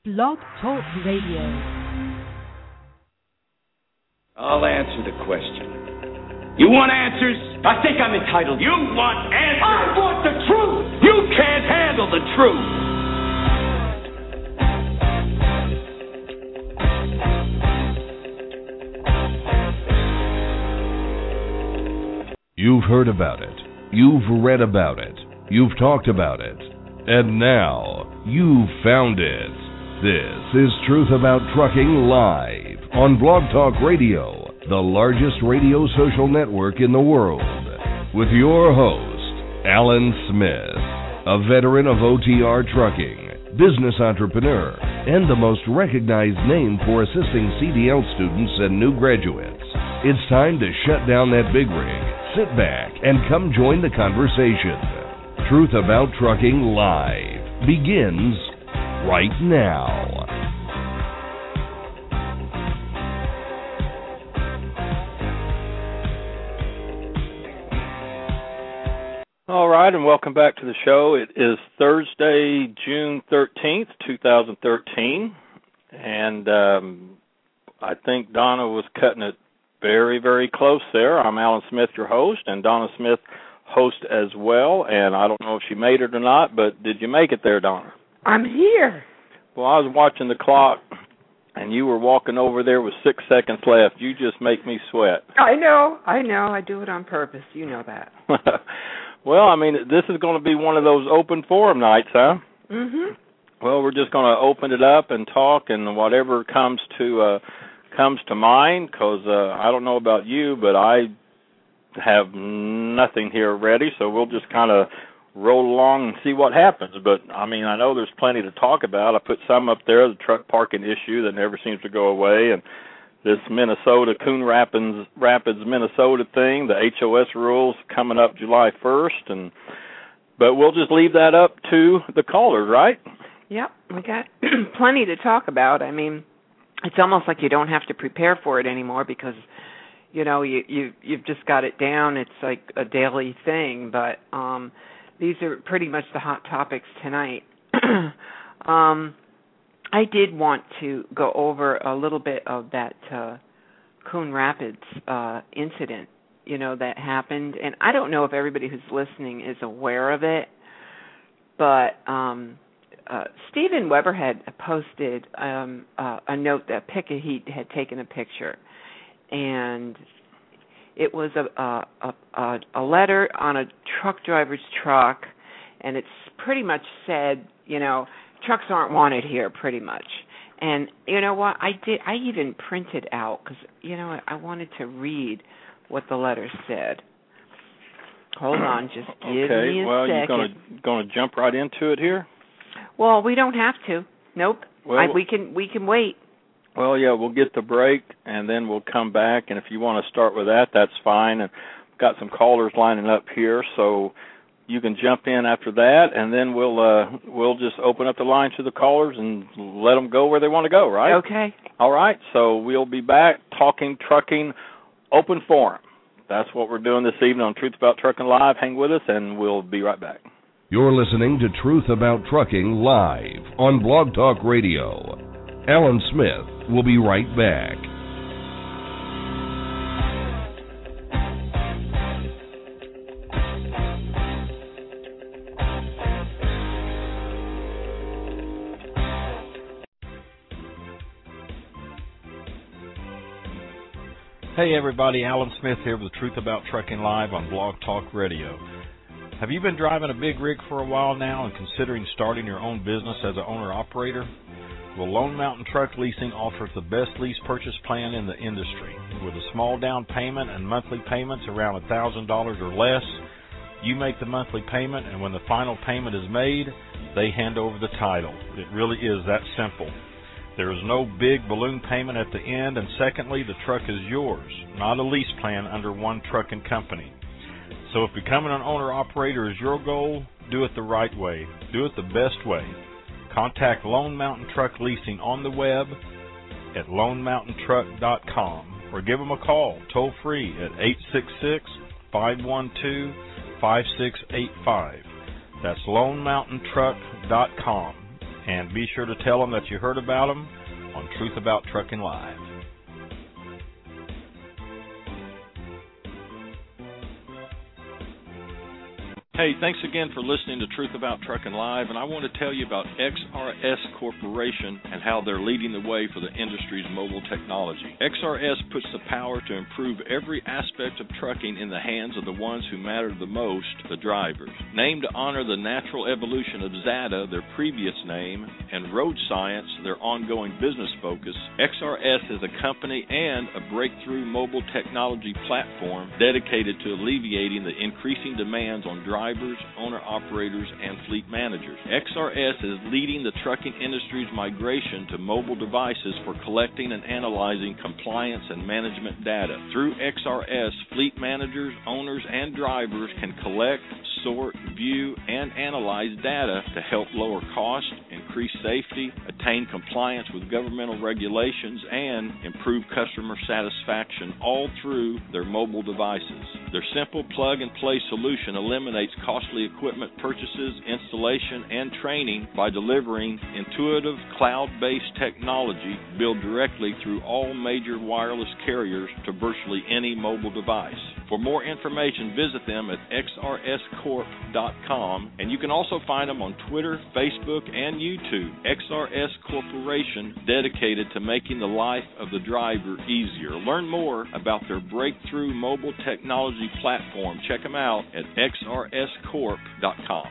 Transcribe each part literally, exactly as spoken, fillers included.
Blog Talk Radio. I'll answer the question. You want answers? I think I'm entitled. You want answers? I want the truth! You can't handle the truth! You've heard about it. You've read about it. You've talked about it. And now, you've found it. This is Truth About Trucking Live on Blog Talk Radio, the largest radio social network in the world, with your host, Alan Smith, a veteran of O T R trucking, business entrepreneur, and the most recognized name for assisting C D L students and new graduates. It's time to shut down that big rig, sit back, and come join the conversation. Truth About Trucking Live begins right now. All right, and welcome back to the show. It is Thursday, June thirteenth, twenty thirteen, and um, I think Donna was cutting it very, very close there. I'm Alan Smith, your host, and Donna Smith, host as well, and I don't know if she made it or not, but did you make it there, Donna? I'm here. Well, I was watching the clock, and you were walking over there with six seconds left. You just make me sweat. I know, I know. I do it on purpose. You know that. Well, I mean, this is going to be one of those open forum nights, huh? Mm-hmm. Well, we're just going to open it up and talk, and whatever comes to uh, comes to mind, because uh, I don't know about you, but I have nothing here ready, so we'll just kind of roll along and see what happens. But, I mean, I know there's plenty to talk about. I put some up there, the truck parking issue that never seems to go away, and this Minnesota, Coon Rapids, Rapids, Minnesota thing, the H O S rules coming up July first, and but we'll just leave that up to the callers, right? Yep, we got plenty to talk about. I mean, it's almost like you don't have to prepare for it anymore because, you know, you, you, you've just got it down. It's like a daily thing, but um, these are pretty much the hot topics tonight. um I did want to go over a little bit of that uh, Coon Rapids uh, incident, you know, that happened. And I don't know if everybody who's listening is aware of it, but um, uh, Stephen Weber had posted um, uh, a note that Pickett Heat had taken a picture. And it was a, a, a, a letter on a truck driver's truck, and it's pretty much said, you know, trucks aren't wanted here, pretty much. And you know what? I did. I even printed out because you know I wanted to read what the letter said. Hold on, just give okay, me a well, second. you're gonna gonna jump right into it here. Well, we don't have to. Nope. Well, I, we can we can wait. Well, yeah, we'll get the break and then we'll come back. And if you want to start with that, that's fine. And we've got some callers lining up here, so you can jump in after that, and then we'll uh, we'll just open up the line to the callers and let them go where they want to go, right? Okay. All right, so we'll be back talking trucking open forum. That's what we're doing this evening on Truth About Trucking Live. Hang with us, and we'll be right back. You're listening to Truth About Trucking Live on Blog Talk Radio. Alan Smith will be right back. Hey everybody, Alan Smith here with Truth About Trucking Live on Blog Talk Radio. Have you been driving a big rig for a while now and considering starting your own business as an owner-operator? Well, Lone Mountain Truck Leasing offers the best lease purchase plan in the industry. With a small down payment and monthly payments around one thousand dollars or less, you make the monthly payment, and when the final payment is made, they hand over the title. It really is that simple. There is no big balloon payment at the end, and secondly, the truck is yours, not a lease plan under one trucking company. So if becoming an owner-operator is your goal, do it the right way. Do it the best way. Contact Lone Mountain Truck Leasing on the web at lone mountain truck dot com or give them a call toll-free at eight six six, five one two, five six eight five. That's lone mountain truck dot com. And be sure to tell them that you heard about them on Truth About Trucking Live. Hey, thanks again for listening to Truth About Trucking Live, and I want to tell you about X R S Corporation and how they're leading the way for the industry's mobile technology. X R S puts the power to improve every aspect of trucking in the hands of the ones who matter the most, the drivers. Named to honor the natural evolution of Z A D A, their previous name, and Road Science, their ongoing business focus, X R S is a company and a breakthrough mobile technology platform dedicated to alleviating the increasing demands on drivers, owner-operators, and fleet managers. X R S is leading the trucking industry's migration to mobile devices for collecting and analyzing compliance and management data. Through X R S, fleet managers, owners, and drivers can collect, sort, view, and analyze data to help lower costs, increase safety, attain compliance with governmental regulations, and improve customer satisfaction, all through their mobile devices. Their simple plug-and-play solution eliminates costly equipment purchases, installation, and training by delivering intuitive cloud-based technology built directly through all major wireless carriers to virtually any mobile device. For more information, visit them at x r s corp dot com, and you can also find them on Twitter, Facebook, and YouTube. X R S Corporation, dedicated to making the life of the driver easier. Learn more about their breakthrough mobile technology platform. Check them out at x r s corp dot com.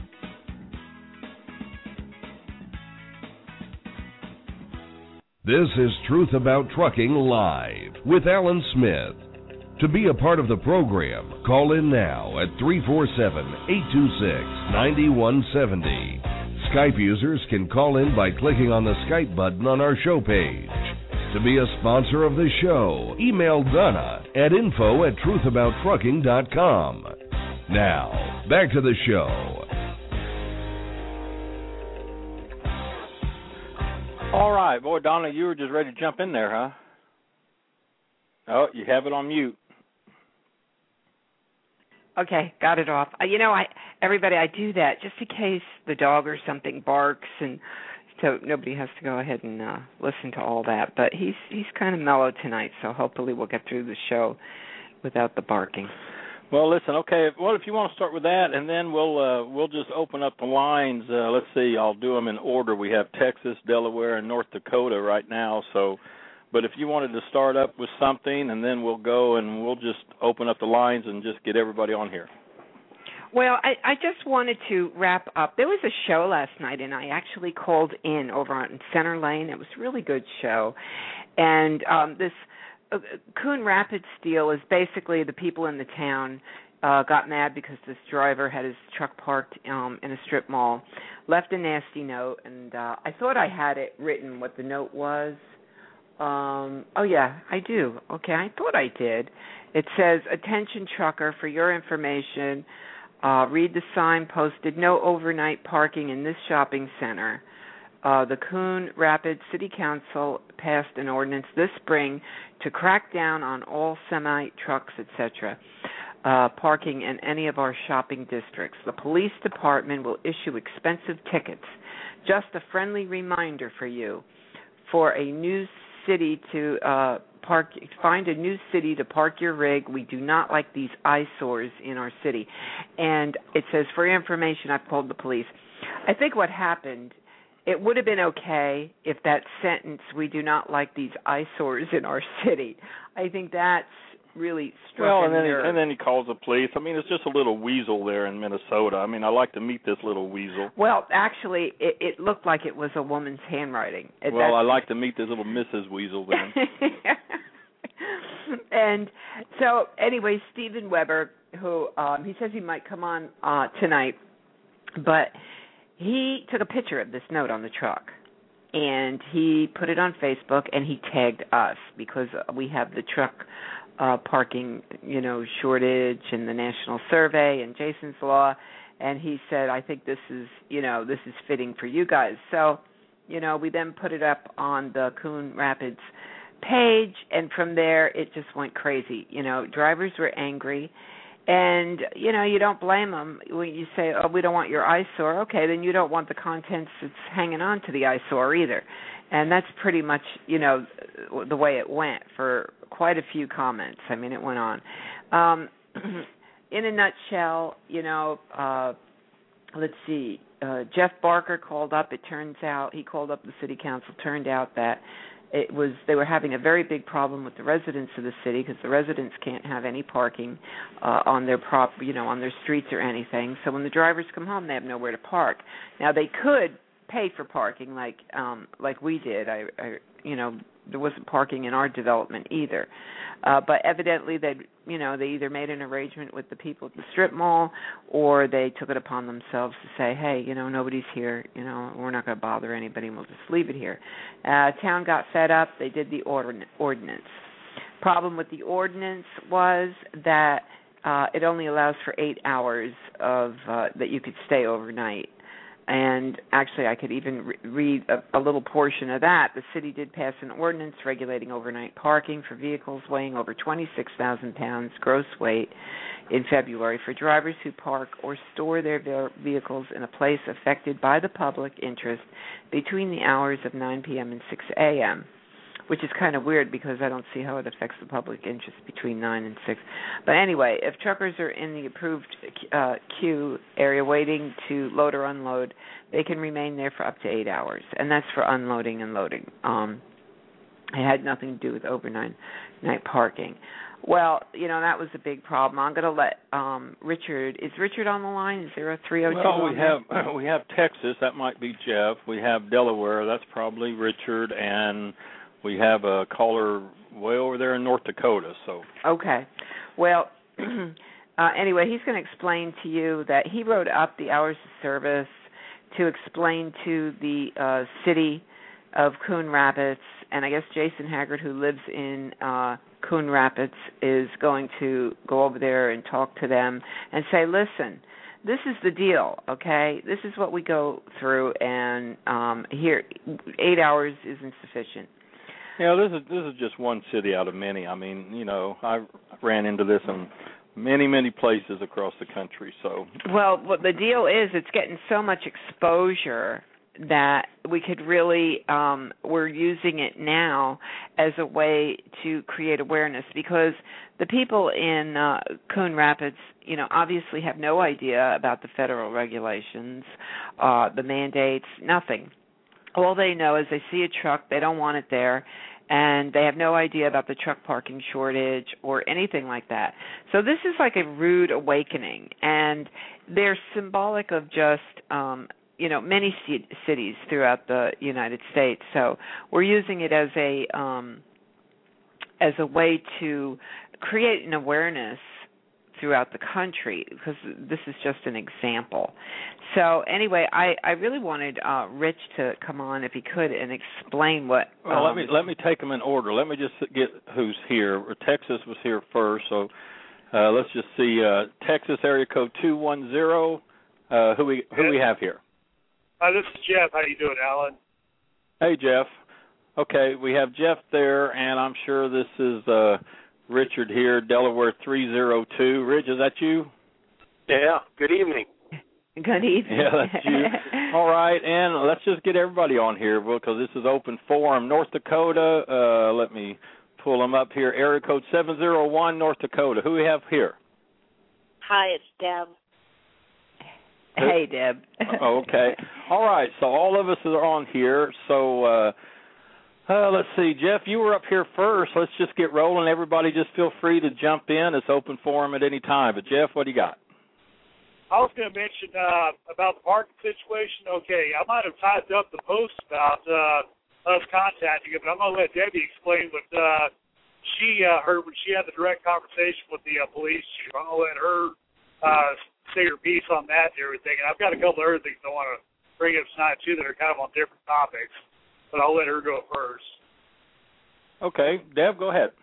This is Truth About Trucking Live with Alan Smith. To be a part of the program, call in now at three four seven, eight two six, nine one seven zero. Skype users can call in by clicking on the Skype button on our show page. To be a sponsor of the show, email Donna at info at truth about trucking dot com. Now, back to the show. All right. Boy, Donna, you were just ready to jump in there, huh? Oh, you have it on mute. Okay, got it off. Uh, you know, I everybody, I do that just in case the dog or something barks, and so nobody has to go ahead and uh, listen to all that. But he's he's kind of mellow tonight, so hopefully we'll get through the show without the barking. Well, listen, okay. Well, if you want to start with that, and then we'll uh, we'll just open up the lines. Uh, let's see. I'll do them in order. We have Texas, Delaware, and North Dakota right now. So, but if you wanted to start up with something, and then we'll go and we'll just open up the lines and just get everybody on here. Well, I, I just wanted to wrap up. There was a show last night, and I actually called in over on Center Lane. It was a really good show, and um, this. Uh, Coon Rapids deal is basically the people in the town uh, got mad because this driver had his truck parked um, in a strip mall, left a nasty note, and uh, I thought I had it written what the note was. Um, oh, yeah, I do. Okay, I thought I did. It says, "Attention trucker, for your information, uh, read the sign posted, no overnight parking in this shopping center. Uh, the Coon Rapids City Council passed an ordinance this spring to crack down on all semi-trucks, et cetera, uh, parking in any of our shopping districts. The police department will issue expensive tickets. Just a friendly reminder for you. For a new city to uh, park, find a new city to park your rig. We do not like these eyesores in our city." And it says, "For your information, I've called the police." I think what happened, it would have been okay if that sentence, "We do not like these eyesores in our city." I think that's really struck Well, a and then, nerve. he, and then he calls the police. I mean, it's just a little weasel there in Minnesota. I mean, I like to meet this little weasel. Well, actually, it, it looked like it was a woman's handwriting. Well, That's, I like to meet this little Missus Weasel then. And so, anyway, Stephen Weber, who um, he says he might come on uh, tonight, but he took a picture of this note on the truck, and he put it on Facebook, and he tagged us because we have the truck uh, parking, you know, shortage and the national survey and Jason's Law, and he said, "I think this is, you know, this is fitting for you guys." So, you know, we then put it up on the Coon Rapids page, and from there it just went crazy. You know, drivers were angry, And, you know, you don't blame them when you say, oh, we don't want your eyesore. Okay, then you don't want the contents that's hanging on to the eyesore either. And that's pretty much, you know, the way it went for quite a few comments. I mean, it went on. Um, in a nutshell, you know, uh, let's see, uh, Jeff Barker called up. It turns out, he called up the city council. Turned out that it was they were having a very big problem with the residents of the city because the residents can't have any parking uh, on their prop, you know, on their streets or anything. So when the drivers come home, they have nowhere to park. Now they could pay for parking like um, like we did. I, I, you know, there wasn't parking in our development either. Uh, but evidently, they, you know, they either made an arrangement with the people at the strip mall, or they took it upon themselves to say, hey, you know, nobody's here. You know, we're not going to bother anybody. We'll just leave it here. Uh, town got fed up. They did the ordin- ordinance. Problem with the ordinance was that uh, it only allows for eight hours of uh, that you could stay overnight. And actually, I could even re- read a, a little portion of that. The city did pass an ordinance regulating overnight parking for vehicles weighing over twenty-six thousand pounds gross weight in February for drivers who park or store their ve- vehicles in a place affected by the public interest between the hours of nine p.m. and six a.m., which is kind of weird because I don't see how it affects the public interest between nine and six. But anyway, if truckers are in the approved uh, queue area waiting to load or unload, they can remain there for up to eight hours, and that's for unloading and loading. Um, it had nothing to do with overnight night parking. Well, you know, that was a big problem. I'm going to let um, Richard, is Richard on the line? Is there a three oh two? Well, we have, we have Texas. That might be Jeff. We have Delaware. That's probably Richard. And we have a caller way over there in North Dakota. So okay. Well, uh, anyway, he's going to explain to you that he wrote up the hours of service to explain to the uh, city of Coon Rapids, and I guess Jason Haggard, who lives in uh, Coon Rapids, is going to go over there and talk to them and say, listen, this is the deal, okay? This is what we go through, and um, here, eight hours isn't sufficient. Yeah, this is this is just one city out of many. I mean, you know, I ran into this in many, many places across the country. So, well, what the deal is, it's getting so much exposure that we could really, um, we're using it now as a way to create awareness, because the people in uh, Coon Rapids, you know, obviously have no idea about the federal regulations, uh, the mandates, nothing. All they know is they see a truck, they don't want it there, and they have no idea about the truck parking shortage or anything like that. So this is like a rude awakening, and they're symbolic of just, um, you know, many c- cities throughout the United States. So we're using it as a um, as a way to create an awareness throughout the country, because this is just an example. So anyway, I, I really wanted uh, Rich to come on if he could and explain what. Well, um, let me let me take them in order. Let me just get who's here. Texas was here first, so uh, let's just see. Uh, Texas area code two one zero. Uh, who we who we have here? Hi, this is Jeff. How you doing, Alan? Hey, Jeff. Okay, we have Jeff there, and I'm sure this is uh, Richard here, Delaware three oh two. Rich, is that you? Yeah, good evening. Good evening. Yeah, that's you. All right, and let's just get everybody on here because this is open forum. North Dakota, uh, let me pull them up here. Area code seven oh one, North Dakota. Who do we have here? Hi, it's Deb. Hey, Deb. Oh, okay. All right, so all of us are on here. So uh, uh, let's see. Jeff, you were up here first. Let's just get rolling. Everybody just feel free to jump in. It's open forum at any time. But, Jeff, what do you got? I was going to mention uh, about the parking situation. Okay, I might have typed up the post about uh, us contacting you, but I'm going to let Debbie explain what uh, she uh, heard when she had the direct conversation with the uh, police chief. I'm going to let her uh, say her piece on that and everything. And I've got a couple of other things I want to bring up tonight, too, that are kind of on different topics, but I'll let her go first. Okay. Deb, go ahead.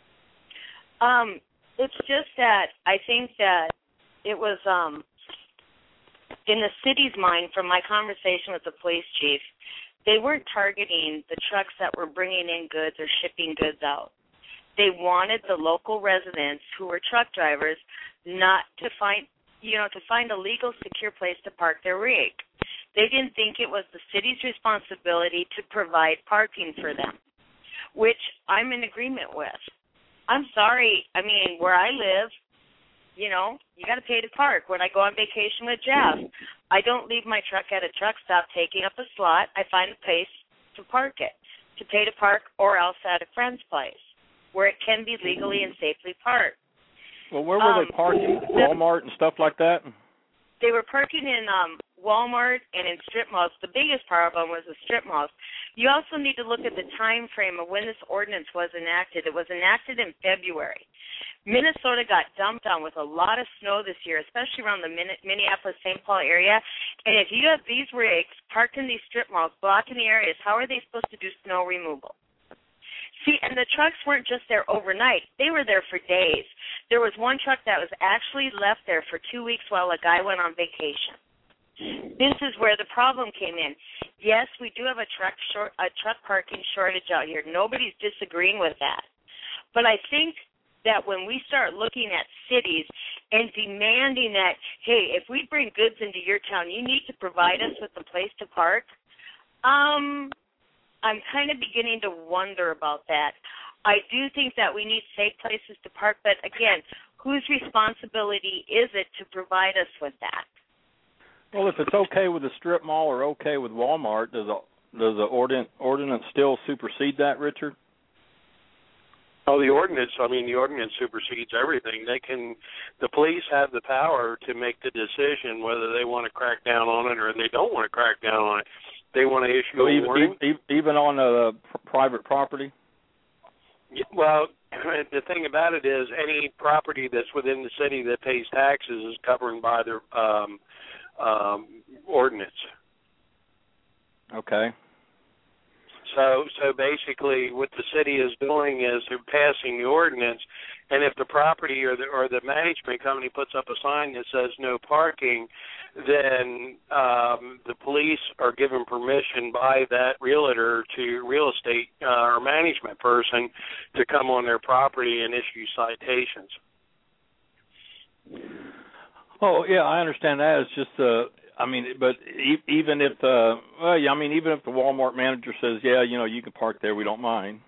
Um, it's just that I think that it was um, – in the city's mind, from my conversation with the police chief, they weren't targeting the trucks that were bringing in goods or shipping goods out. They wanted the local residents who were truck drivers not to find, you know, to find a legal, secure place to park their rig. They didn't think it was the city's responsibility to provide parking for them, which I'm in agreement with. I'm sorry. I mean, where I live, you know, you got to pay to park. When I go on vacation with Jeff, I don't leave my truck at a truck stop taking up a slot. I find a place to park it, to pay to park, or else at a friend's place where it can be legally and safely parked. Well, where were um, they parking? Walmart and stuff like that? They were parking in um, Walmart and in strip malls. The biggest problem was the strip malls. You also need to look at the time frame of when this ordinance was enacted. It was enacted in February. Minnesota got dumped on with a lot of snow this year, especially around the Minneapolis-Saint Paul area. And if you have these rigs parked in these strip malls blocking the areas, how are they supposed to do snow removal? See, and the trucks weren't just there overnight. They were there for days. There was one truck that was actually left there for two weeks while a guy went on vacation. This is where the problem came in. Yes, we do have a truck short, a truck parking shortage out here. Nobody's disagreeing with that. But I think that when we start looking at cities and demanding that, hey, if we bring goods into your town, you need to provide us with a place to park, um, I'm kind of beginning to wonder about that. I do think that we need safe places to park, but again, whose responsibility is it to provide us with that? Well, if it's okay with the strip mall or okay with Walmart, does the, does the ordin- ordinance still supersede that, Richard? Oh, the ordinance, I mean, the ordinance supersedes everything. They can, the police have the power to make the decision whether they want to crack down on it or they don't want to crack down on it. They want to issue so a even, warning. Even, even on uh, private property? Yeah, well, the thing about it is any property that's within the city that pays taxes is governed by the um, um, ordinance. Okay. So, so basically, what the city is doing is they're passing the ordinance, and if the property or the or the management company puts up a sign that says no parking, then um, the police are given permission by that realtor to real estate uh, or management person to come on their property and issue citations. Oh yeah, I understand that. It's just uh. I mean, but even if, uh, well, yeah, I mean, even if the Walmart manager says, yeah, you know, you can park there, we don't mind.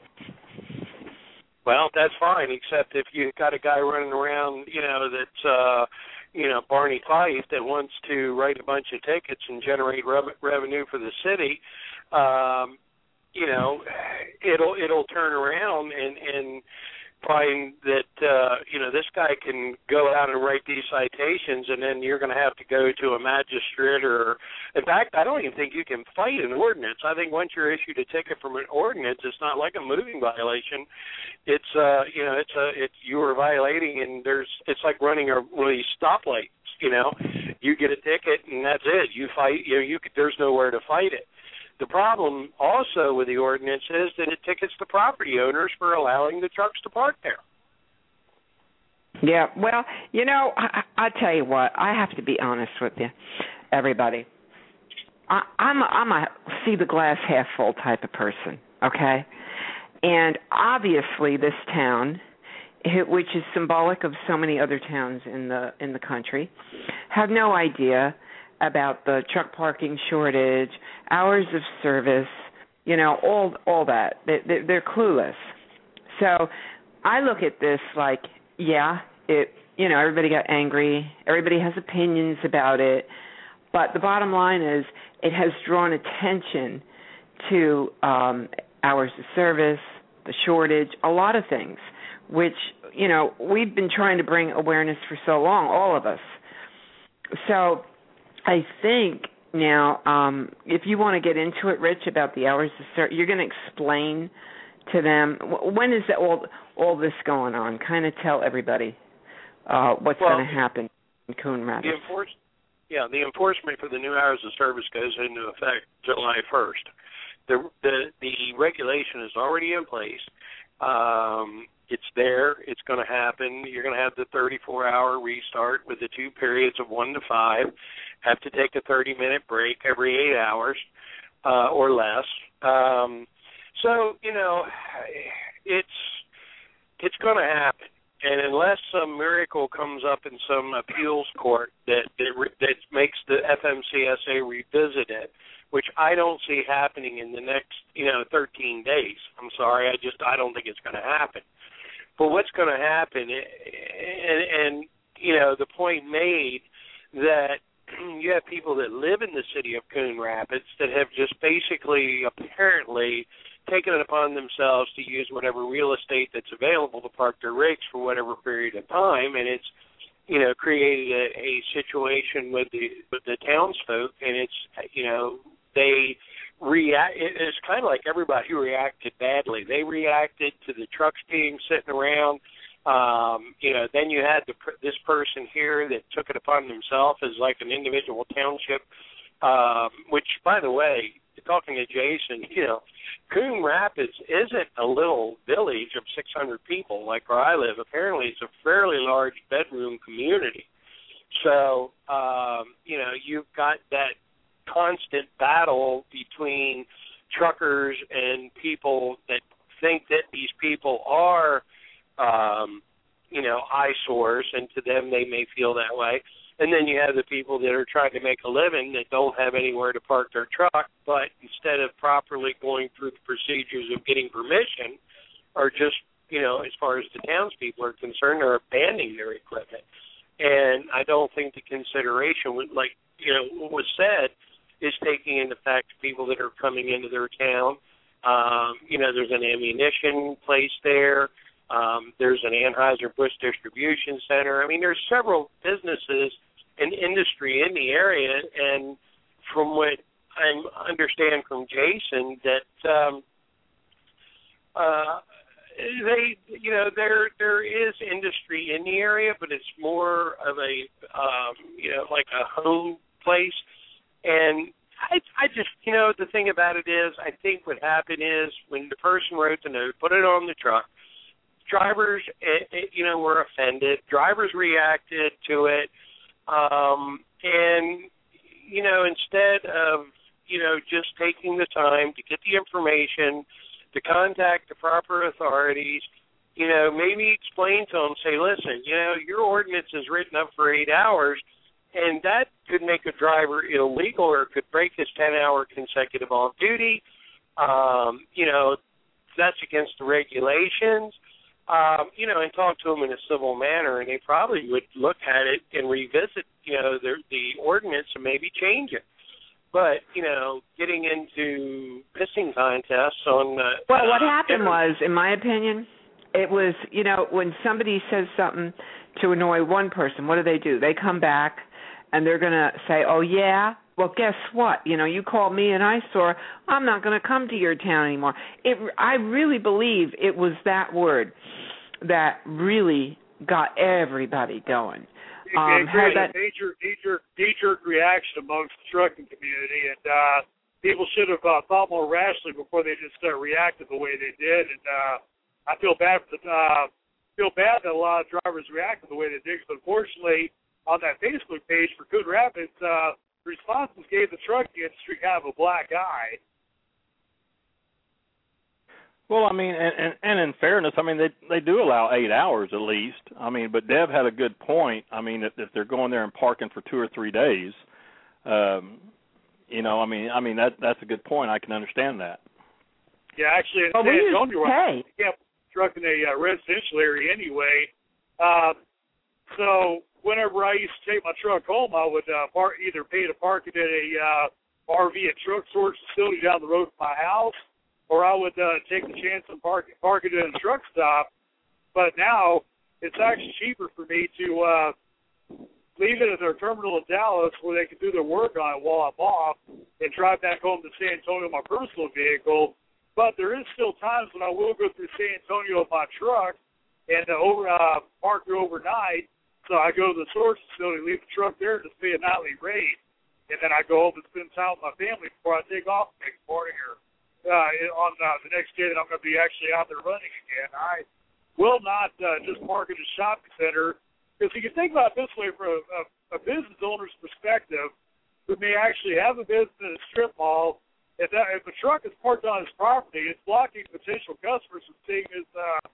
Well, that's fine, except if you've got a guy running around, you know, that's, uh, you know, Barney Fife that wants to write a bunch of tickets and generate re- revenue for the city, um, you know, it'll it'll turn around and, and find that, uh, you know, this guy can go out and write these citations, and then you're going to have to go to a magistrate or, in fact, I don't even think you can fight an ordinance. I think once you're issued a ticket from an ordinance, it's not like a moving violation. It's, uh, you know, it's a, it's you are violating, and there's, it's like running a one of these stoplights. You know, you get a ticket, and that's it. You fight, you know, you there's nowhere to fight it. The problem also with the ordinance is that it tickets the property owners for allowing the trucks to park there. Yeah, well, you know, I, I tell you what, I have to be honest with you, everybody. I, I'm a, I'm a see the glass half full type of person, okay? And obviously this town, which is symbolic of so many other towns in the in the country, have no idea about the truck parking shortage, hours of service, you know, all all that. They, they're clueless. So I look at this like, yeah, it, you know, everybody got angry. Everybody has opinions about it. But the bottom line is it has drawn attention to um, hours of service, the shortage, a lot of things, which, you know, we've been trying to bring awareness for so long, all of us. So I think now, um, if you want to get into it, Rich, about the hours of service, you're going to explain to them, when is that all all this going on? Kind of tell everybody uh, what's well, going to happen in Coon Rapids. The enforce- yeah, the enforcement for the new hours of service goes into effect July first. The the, the regulation is already in place. Um, it's there. It's going to happen. You're going to have the thirty-four hour restart with the two periods of one to five. Have to take a thirty-minute break every eight hours uh, or less. Um, so, you know, it's it's going to happen. and unless some miracle comes up in some appeals court that that, that makes the F M C S A revisit it, which I don't see happening in the next, you know, thirteen days. I'm sorry, I just I don't think it's going to happen. But what's going to happen, and, and you know, the point made that you have people that live in the city of Coon Rapids that have just basically, apparently, taken it upon themselves to use whatever real estate that's available to park their rigs for whatever period of time, and it's, you know, created a, a situation with the with the townsfolk, and it's, you know, they react. It's kind of like everybody reacted badly. They reacted to the trucks being sitting around. Um, you know, then you had the, this person here that took it upon themselves as like an individual township, um, which, by the way, talking to Jason, you know, Coon Rapids isn't a little village of six hundred people like where I live. Apparently it's a fairly large bedroom community. So, um, you know, you've got that constant battle between truckers and people that think that these people are, um, you know, eyesores, and to them they may feel that way. And then you have the people that are trying to make a living that don't have anywhere to park their truck, but instead of properly going through the procedures of getting permission, are just, you know, as far as the townspeople are concerned, are abandoning their equipment. And I don't think the consideration, like, you know, what was said, is taking into fact people that are coming into their town. Um, you know, there's an ammunition place there. Um, there's an Anheuser-Busch distribution center. I mean, there's several businesses and industry in the area, and from what I understand from Jason, that um, uh, they, you know, there there is industry in the area, but it's more of a, um, you know, like a home place. And I, I just, you know, the thing about it is, I think what happened is when the person wrote the note, put it on the truck, drivers, you know, were offended. Drivers reacted to it. Um, and, you know, instead of, you know, just taking the time to get the information, to contact the proper authorities, you know, maybe explain to them, say, listen, you know, your ordinance is written up for eight hours, and that could make a driver illegal or could break his ten-hour consecutive off-duty. Um, you know, that's against the regulations. Um, you know, and talk to them in a civil manner, and they probably would look at it and revisit, you know, the, the ordinance and maybe change it. But, you know, getting into pissing contests on... Uh, well, what happened was, in my opinion, it was, you know, when somebody says something to annoy one person, what do they do? They come back, and they're going to say, oh, yeah? Well, guess what? You know, you called me an eyesore. I'm not going to come to your town anymore. It, I really believe it was that word that really got everybody going. Um, it created that... a major, major, knee-jerk reaction amongst the trucking community, and uh, people should have uh, thought more rationally before they just uh, reacted the way they did. And uh, I feel bad for the, uh, feel bad that a lot of drivers reacted the way they did. Because unfortunately, on that Facebook page for Coon Rapids, uh, responses gave the trucking industry kind of a black eye. Well, I mean, and, and, and in fairness, I mean, they they do allow eight hours at least. I mean, but Deb had a good point. I mean, if, if they're going there and parking for two or three days, um, you know, I mean, I mean that that's a good point. I can understand that. Yeah, actually, in well, San we Antonio, hey. you can't truck in a uh, residential area anyway. Uh, so whenever I used to take my truck home, I would uh, park, either pay to park it at a uh, R V and truck storage facility down the road from my house, or I would uh, take the chance and park, park it in a truck stop. But now it's actually cheaper for me to uh, leave it at their terminal in Dallas where they can do their work on it while I'm off and drive back home to San Antonio in my personal vehicle. But there is still times when I will go through San Antonio in my truck and uh, over uh, park it overnight. So I go to the storage facility, leave the truck there, just pay a nightly rate, and then I go home and spend time with my family before I take off the next morning or uh, on uh, the next day that I'm going to be actually out there running again. I will not uh, just park at a shopping center, because you can think about it this way from a, a, a business owner's perspective, who may actually have a business in a strip mall. If, that, if a truck is parked on his property, it's blocking potential customers from seeing his uh,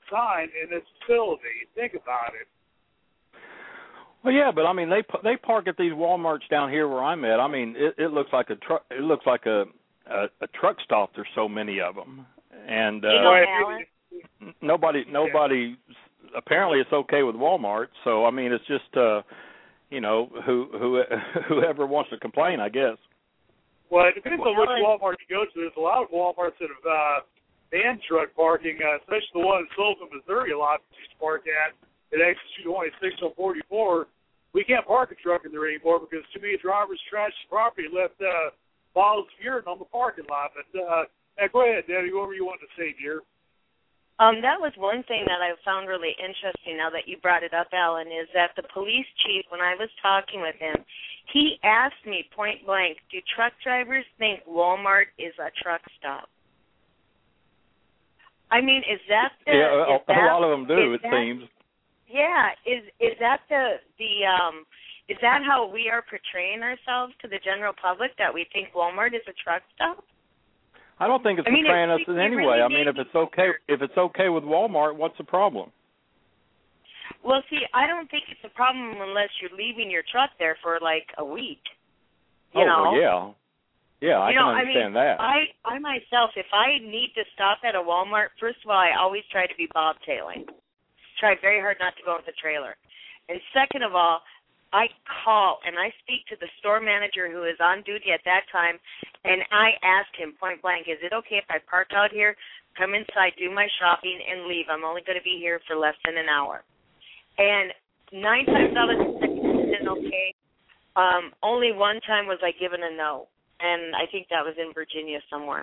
sign in this facility. Think about it. Well, yeah, but I mean, they they park at these WalMarts down here where I'm at. I mean, it, it looks like a truck. It looks like a, a a truck stop. There's so many of them, and uh, you know, Alan? nobody nobody. Apparently, it's okay with Walmart. So I mean, it's just uh, you know who who whoever wants to complain, I guess. Well, it depends on which Walmart you go to. There's a lot of Walmarts that have uh, banned truck parking, uh, especially the one in Sullivan, Missouri. A lot of people used to park at. It exits you only six on forty-four. We can't park a truck in there anymore because too many drivers trashed the property and left uh, bottles of urine on the parking lot. But uh, now go ahead, Debbie, whatever you want to say, dear. Um, that was one thing that I found really interesting now that you brought it up, Alan, is that the police chief, when I was talking with him, he asked me point blank, do truck drivers think Walmart is a truck stop? I mean, is that the... Yeah, is a, that, a lot of them do, it that, seems. Yeah, is is that the the um is that how we are portraying ourselves to the general public, that we think Walmart is a truck stop? I don't think it's I mean, portraying us it, in it any really way. I mean, if it's okay, if it's okay with Walmart, what's the problem? Well, see, I don't think it's a problem unless you're leaving your truck there for like a week. You oh, know? well, yeah, yeah, I you can know, understand I mean, that. I I myself, if I need to stop at a Walmart, first of all, I always try to be bobtailing. Try very hard not to go with the trailer. And second of all, I call and I speak to the store manager who is on duty at that time, and I ask him point blank, is it okay if I park out here, come inside, do my shopping, and leave? I'm only going to be here for less than an hour. And nine times out of ten, it's been okay. Um, only one time was I given a no, and I think that was in Virginia somewhere.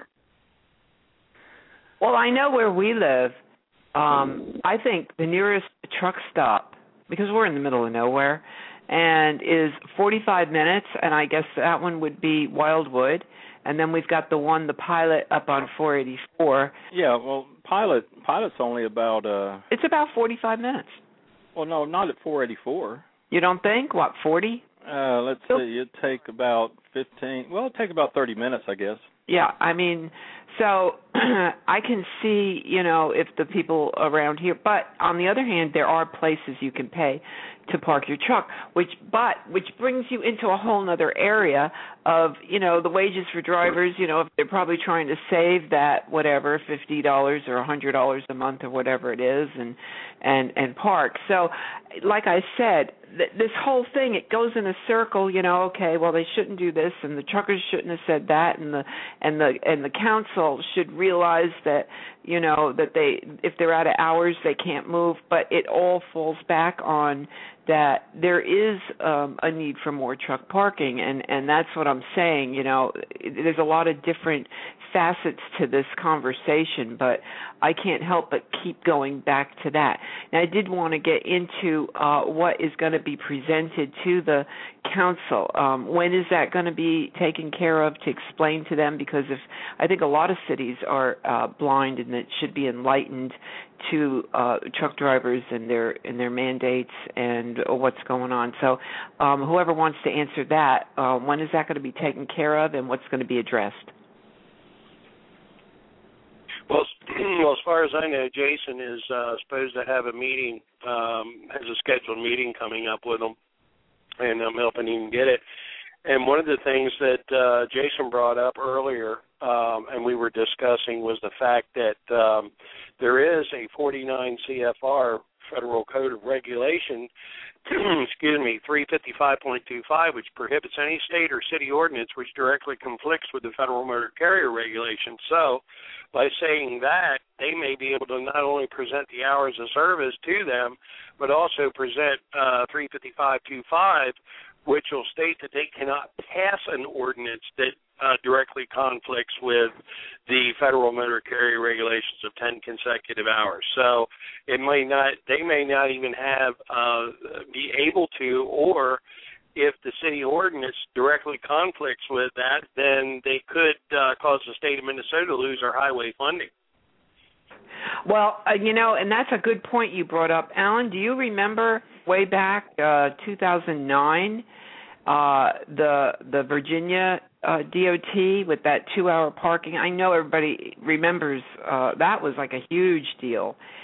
Well, I know where we live. Um, I think the nearest truck stop, because we're in the middle of nowhere, and is forty-five minutes, and I guess that one would be Wildwood. And then we've got the one, the Pilot, up on four eighty-four. Yeah, well, Pilot, Pilot's only about... Uh, it's about forty-five minutes. Well, no, not at four eighty-four. You don't think? What, forty? Uh, let's so, see, it'd take about fifteen... Well, it'd take about thirty minutes, I guess. Yeah, I mean... So I can see, you know, if the people around here, but on the other hand, there are places you can pay to park your truck, which but which brings you into a whole other area of, you know, the wages for drivers. You know, if they're probably trying to save that whatever fifty dollars or a hundred dollars a month or whatever it is, and and and park. So, like I said, th- this whole thing, it goes in a circle. You know, okay, well they shouldn't do this, and the truckers shouldn't have said that, and the and the and the council should realize that, you know, that they, if they're out of hours, they can't move. But it all falls back on that there is um, a need for more truck parking, and, and that's what I'm saying. You know, there's a lot of different facets to this conversation, but I can't help but keep going back to that. Now, I did want to get into uh, what is going to be presented to the council. Um, when is that going to be taken care of, to explain to them? Because if I think a lot of cities are uh, blind, and it should be enlightened to uh, truck drivers and their and their mandates and what's going on. So, um, whoever wants to answer that, uh, when is that going to be taken care of, and what's going to be addressed? Well, well, as far as I know, Jason is uh, supposed to have a meeting, um, has a scheduled meeting coming up with them, and I'm helping him get it. And one of the things that uh, Jason brought up earlier, um, and we were discussing, was the fact that um, there is a forty-nine C F R Federal Code of Regulation, excuse me, three fifty-five point two five, which prohibits any state or city ordinance which directly conflicts with the Federal Motor Carrier Regulation. So, by saying that, they may be able to not only present the hours of service to them, but also present uh, three fifty-five point two five, which will state that they cannot pass an ordinance that uh, directly conflicts with the Federal Motor Carrier Regulations of ten consecutive hours. So it may not, they may not even have uh, be able to, or if the city ordinance directly conflicts with that, then they could uh, cause the state of Minnesota to lose our highway funding. Well, uh, you know, and that's a good point you brought up. Alan, do you remember way back uh, two thousand nine, uh, the the Virginia uh, D O T with that two-hour parking? I know everybody remembers uh, that was like a huge deal.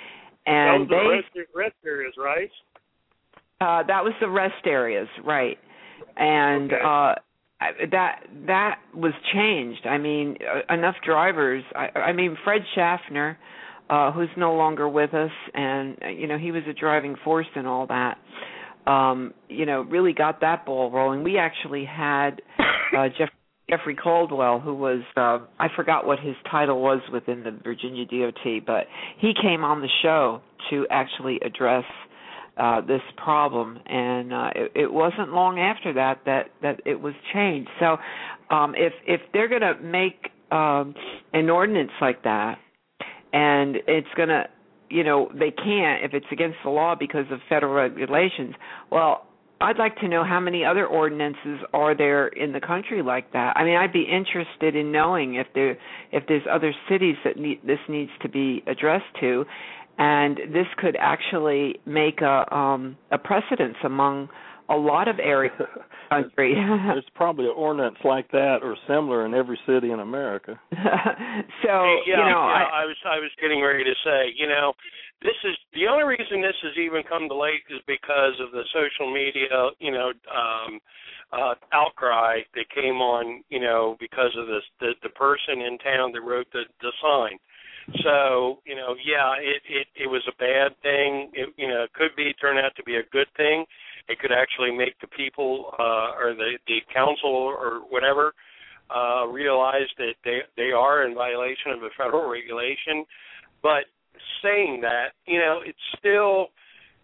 And that was the they rest, rest areas, right? Uh, that was the rest areas, right? And okay. uh, that that was changed. I mean, uh, enough drivers. I, I mean, Fred Schaffner, uh, who's no longer with us, and uh, you know, he was a driving force in all that. Um, you know, really got that ball rolling. We actually had uh, Jeff, Jeffrey Caldwell, who was uh, I forgot what his title was within the Virginia D O T, but he came on the show to actually address Uh, this problem, and uh, it, it wasn't long after that that, that it was changed. So, um, if if they're going to make um, an ordinance like that, and it's going to, you know, they can't if it's against the law because of federal regulations. Well, I'd like to know how many other ordinances are there in the country like that. I mean, I'd be interested in knowing if there if there's other cities that need, this needs to be addressed to. And this could actually make a um, a precedence among a lot of areas of the country. There's probably an ordinance like that or similar in every city in America. so yeah, you know, yeah, I, I was I was getting ready to say, you know, this is the only reason this has even come to light is because of the social media, you know, um, uh, outcry that came on, you know, because of this the the person in town that wrote the the sign. So, you know, yeah, it, it, it was a bad thing. It, you know, it could be turn out to be a good thing. It could actually make the people uh, or the, the council or whatever uh, realize that they, they are in violation of a federal regulation. But saying that, you know, it's still,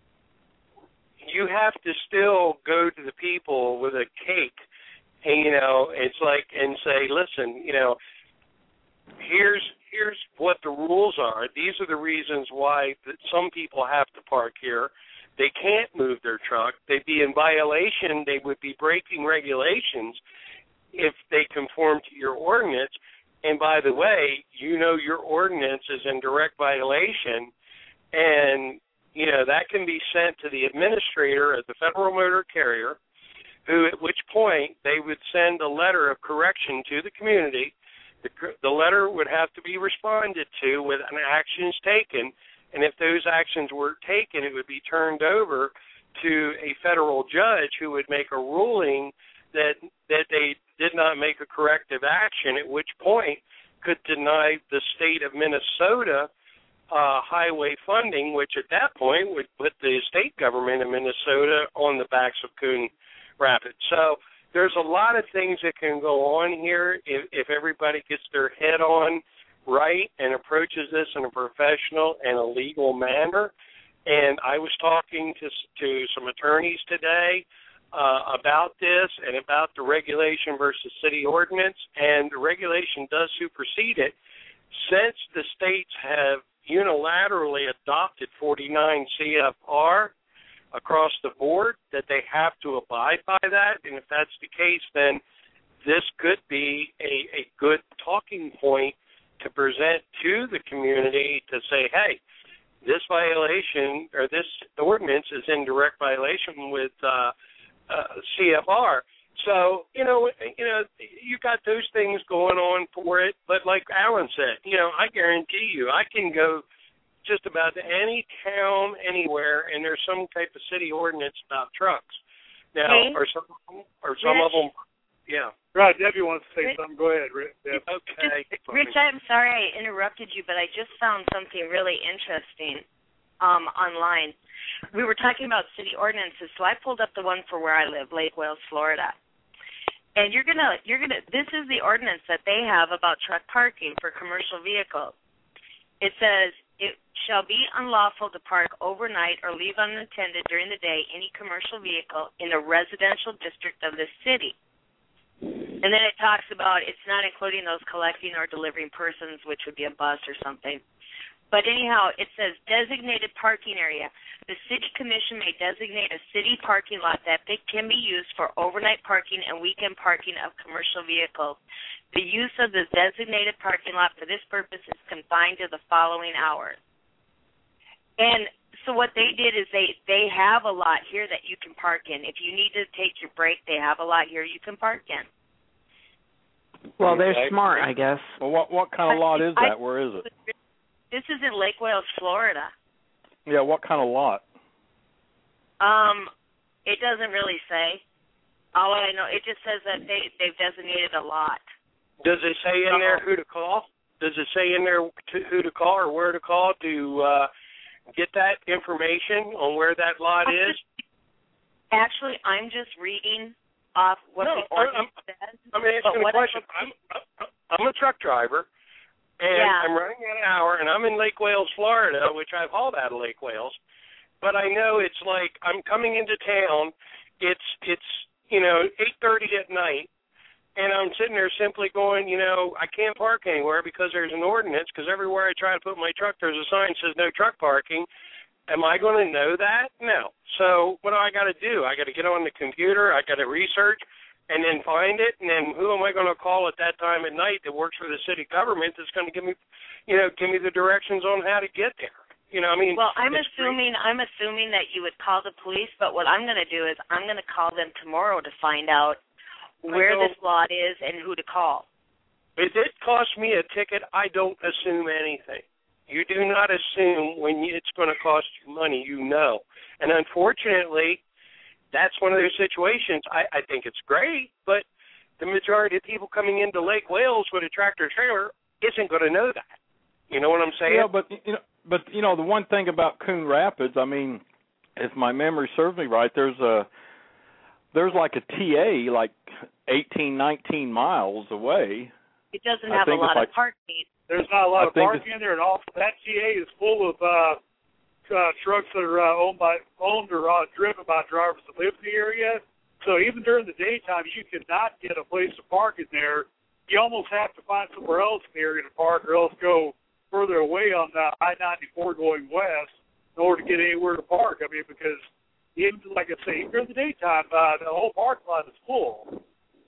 you have to still go to the people with a cake and, you know, it's like, and say, listen, you know, here's, here's what the rules are. These are the reasons why that some people have to park here. They can't move their truck. They'd be in violation. They would be breaking regulations if they conform to your ordinance. And by the way, you know your ordinance is in direct violation, and, you know, that can be sent to the administrator of the Federal Motor Carrier, who at which point they would send a letter of correction to the community. The, the letter would have to be responded to with an actions taken, and if those actions were taken, it would be turned over to a federal judge who would make a ruling that that they did not make a corrective action, at which point could deny the state of Minnesota uh, highway funding, which at that point would put the state government of Minnesota on the backs of Coon Rapids. So there's a lot of things that can go on here if, if everybody gets their head on right and approaches this in a professional and a legal manner. And I was talking to to some attorneys today uh, about this and about the regulation versus city ordinance, and the regulation does supersede it. Since the states have unilaterally adopted forty-nine C F R, across the board, that they have to abide by that, and if that's the case, then this could be a, a good talking point to present to the community to say, hey, this violation or this ordinance is in direct violation with uh, uh, C F R. So, you know, you know, you got those things going on for it, but like Alan said, you know, I guarantee you, I can go just about any town anywhere, and there's some type of city ordinance about trucks. Now, hey, or some, or some Rich, of them, yeah. Right, Debbie wants to say Rich, something. Go ahead, Rich. Okay. Just, Rich, I'm sorry I interrupted you, but I just found something really interesting um, online. We were talking about city ordinances, so I pulled up the one for where I live, Lake Wales, Florida. And you're gonna, you're gonna. This is the ordinance that they have about truck parking for commercial vehicles. It says, it shall be unlawful to park overnight or leave unattended during the day any commercial vehicle in a residential district of the city. And then it talks about it's not including those collecting or delivering persons, which would be a bus or something. But anyhow, it says designated parking area. The city commission may designate a city parking lot that can be used for overnight parking and weekend parking of commercial vehicles. The use of the designated parking lot for this purpose is confined to the following hours. And so what they did is they, they have a lot here that you can park in. If you need to take your break, they have a lot here you can park in. Well, they're Okay. smart, I guess. Well, what what kind of lot is that? I, Where is it? This is in Lake Wales, Florida. Yeah, what kind of lot? Um, it doesn't really say. All I know, it just says that they, they've designated a lot. Does it say in there who to call? Does it say in there to, who to call or where to call to uh, get that information on where that lot is? Actually, I'm just reading off what no, the ordinance I'm, says. I'm asking a question. I'm, I'm a truck driver, and yeah. I'm running an hour, and I'm in Lake Wales, Florida, which I've hauled out of Lake Wales. But I know it's like I'm coming into town. It's it's you know eight thirty at night, and I'm sitting there simply going, you know, I can't park anywhere because there's an ordinance. Because everywhere I try to put my truck, there's a sign that says no truck parking. Am I going to know that? No. So what do I got to do? I got to get on the computer. I got to research and then find it. And then who am I going to call at that time at night that works for the city government that's going to give me, you know, give me the directions on how to get there? You know, I mean. Well, I'm assuming free. I'm assuming that you would call the police, but what I'm going to do is I'm going to call them tomorrow to find out where this lot is and who to call. If it costs me a ticket, I don't assume anything. You do not assume when it's going to cost you money, you know. And unfortunately, that's one of those situations. I, I think it's great, but the majority of people coming into Lake Wales with a tractor trailer isn't going to know that. You know what I'm saying? Yeah, but you know, but you know the one thing about Coon Rapids, I mean, if my memory serves me right, there's a there's like a T A like eighteen, nineteen miles away. It doesn't have a lot of parking. There's not a lot I of parking in there, and also that T A is full of uh, uh, trucks that are uh, owned by owned or uh, driven by drivers that live in the area. So even during the daytime, you cannot get a place to park in there. You almost have to find somewhere else in the area to park, or else go further away on uh, I ninety-four going west in order to get anywhere to park. I mean, because even like I say, even during the daytime, uh, the whole parking lot is full.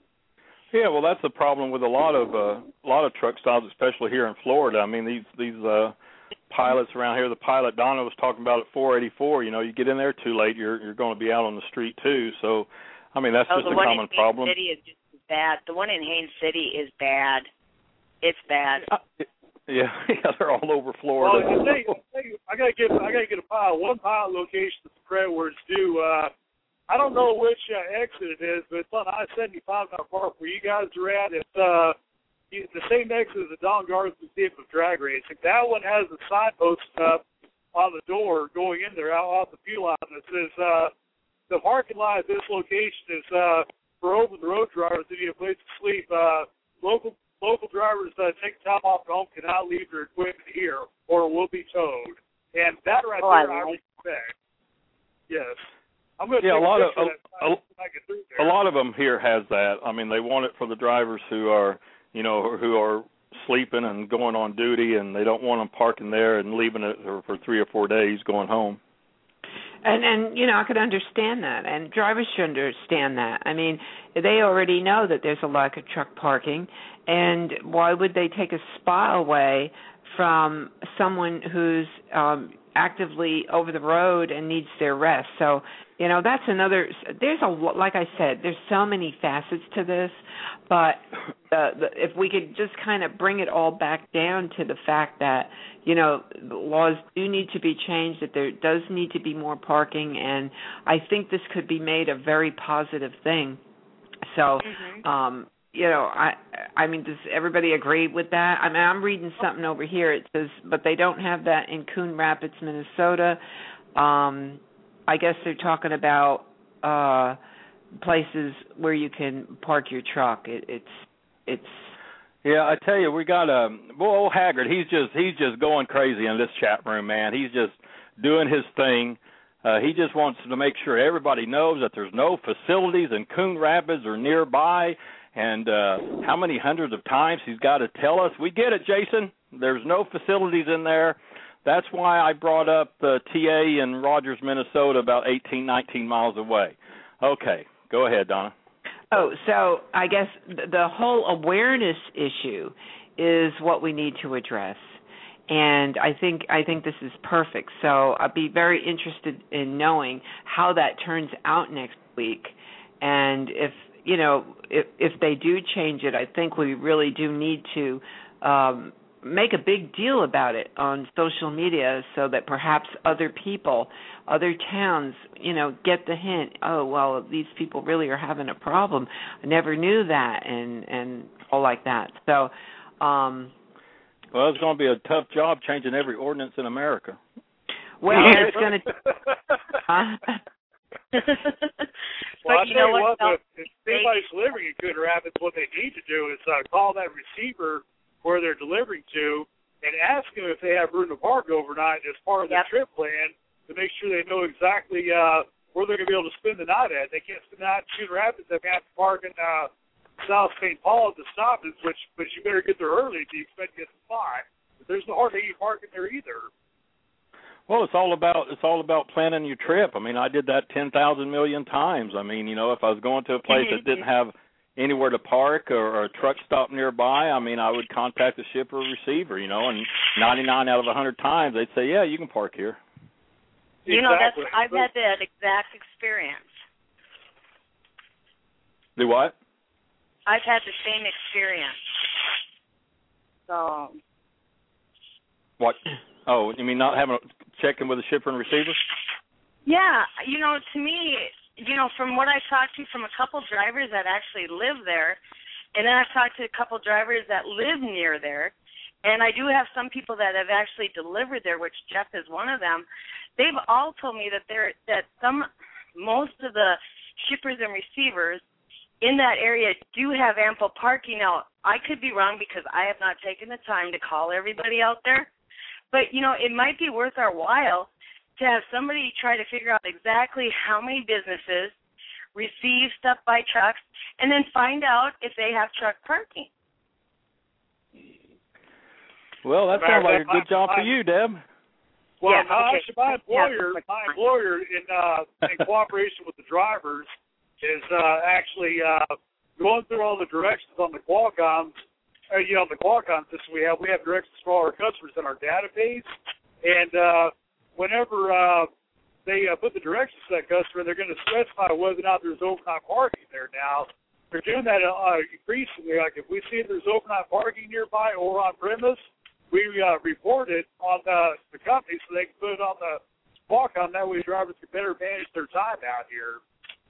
Yeah, well, that's the problem with a lot of uh, a lot of truck stops, especially here in Florida. I mean, these these uh, pilots around here. The pilot Donna was talking about at four eighty-four. You know, you get in there too late, you're you're going to be out on the street too. So, I mean, that's oh, just a common problem. The problem. one in Haines City is just bad. The one in Haines City is bad. It's bad. Uh, yeah, yeah, they're all over Florida. Well, I, tell you, I, tell you, I gotta get I gotta get a pile. One pilot location that's credit where it's due. Uh, I don't know which uh, exit it is, but it's on I seventy-five not far where you guys are at. It's uh, the same exit as the Don Garza Museum of Drag Racing. That one has a signpost up on the door going in there out off the fuel line that says uh, the parking lot at this location is uh, for over-the-road drivers who need a place to sleep. Uh, local local drivers uh, take time off at home cannot leave their equipment here or will be towed. And that right oh, there I, I respect. Yes. I'm gonna yeah, take a lot of a, a, a lot of them here has that. I mean, they want it for the drivers who are, you know, who are sleeping and going on duty, and they don't want them parking there and leaving it for three or four days going home. And and you know, I could understand that, and drivers should understand that. I mean, they already know that there's a lack of truck parking, and why would they take a spot away from someone who's um, actively over the road and needs their rest? So, you know, that's another. There's a like I said, there's so many facets to this, but the, the, if we could just kind of bring it all back down to the fact that, you know, the laws do need to be changed, that there does need to be more parking, and I think this could be made a very positive thing. So, mm-hmm. um, you know, I I mean, does everybody agree with that? I mean, I'm reading something over here. It says, but they don't have that in Coon Rapids, Minnesota. Um, I guess they're talking about uh, places where you can park your truck. It, it's it's. Yeah, I tell you, we got a um, boy, old Haggard. He's just he's just going crazy in this chat room, man. He's just doing his thing. Uh, he just wants to make sure everybody knows that there's no facilities in Coon Rapids or nearby, and uh, how many hundreds of times he's got to tell us. We get it, Jason. There's no facilities in there. That's why I brought up the T A in Rogers, Minnesota, about eighteen, nineteen miles away. Okay, go ahead, Donna. Oh, so I guess the whole awareness issue is what we need to address. And I think I think this is perfect. So I'd be very interested in knowing how that turns out next week. And if, you know, if if they do change it, I think we really do need to um, make a big deal about it on social media so that perhaps other people, other towns, you know, get the hint. Oh, well, these people really are having a problem. I never knew that, and and all like that. So, um, well, it's going to be a tough job changing every ordinance in America. Well, it's going to. Uh, well, I you tell know you what? what, if anybody's delivering in Coon Rapids, what they need to do is uh, call that receiver where they're delivering to and ask them if they have room to park overnight as part of Yep. their trip plan to make sure they know exactly uh, where they're going to be able to spend the night at. They can't spend the night in Coon Rapids. They have to park in uh, South Saint Paul at the stoppage, which which you better get there early if you expect to get to fly. But there's no hardly any parking there either. Well, it's all about it's all about planning your trip. I mean, I did that ten thousand million times. I mean, you know, if I was going to a place that didn't have anywhere to park or, or a truck stop nearby, I mean, I would contact the shipper or receiver, you know, and ninety-nine out of one hundred times they'd say, yeah, you can park here. You know, that's Exactly. I've had that exact experience. Do what? I've had the same experience. So. What? Oh, you mean not having a check-in with a shipper and receiver? Yeah, you know, to me, you know, from what I've talked to from a couple drivers that actually live there, and then I've talked to a couple drivers that live near there, and I do have some people that have actually delivered there, which Jeff is one of them. They've all told me that they're that some most of the shippers and receivers in that area do have ample parking. Now, I could be wrong because I have not taken the time to call everybody out there, but you know, it might be worth our while to have somebody try to figure out exactly how many businesses receive stuff by trucks, and then find out if they have truck parking. Well, that sounds like a good job for you, Deb. Well, Yeah, my, okay. actually, my employer, Yeah. my employer, in uh, in cooperation with the drivers, is uh, actually uh, going through all the directions on the Qualcomm. Uh, you know, the Qualcomm system we have. We have directions for all our customers in our database, and uh, whenever uh, they uh, put the directions to that customer, they're going to specify whether or not there's overnight parking there. Now, they're doing that uh, increasingly. Like if we see there's overnight parking nearby or on premise, we uh, report it on the, the company so they can put it on the Qualcomm. That way drivers can better manage their time out here.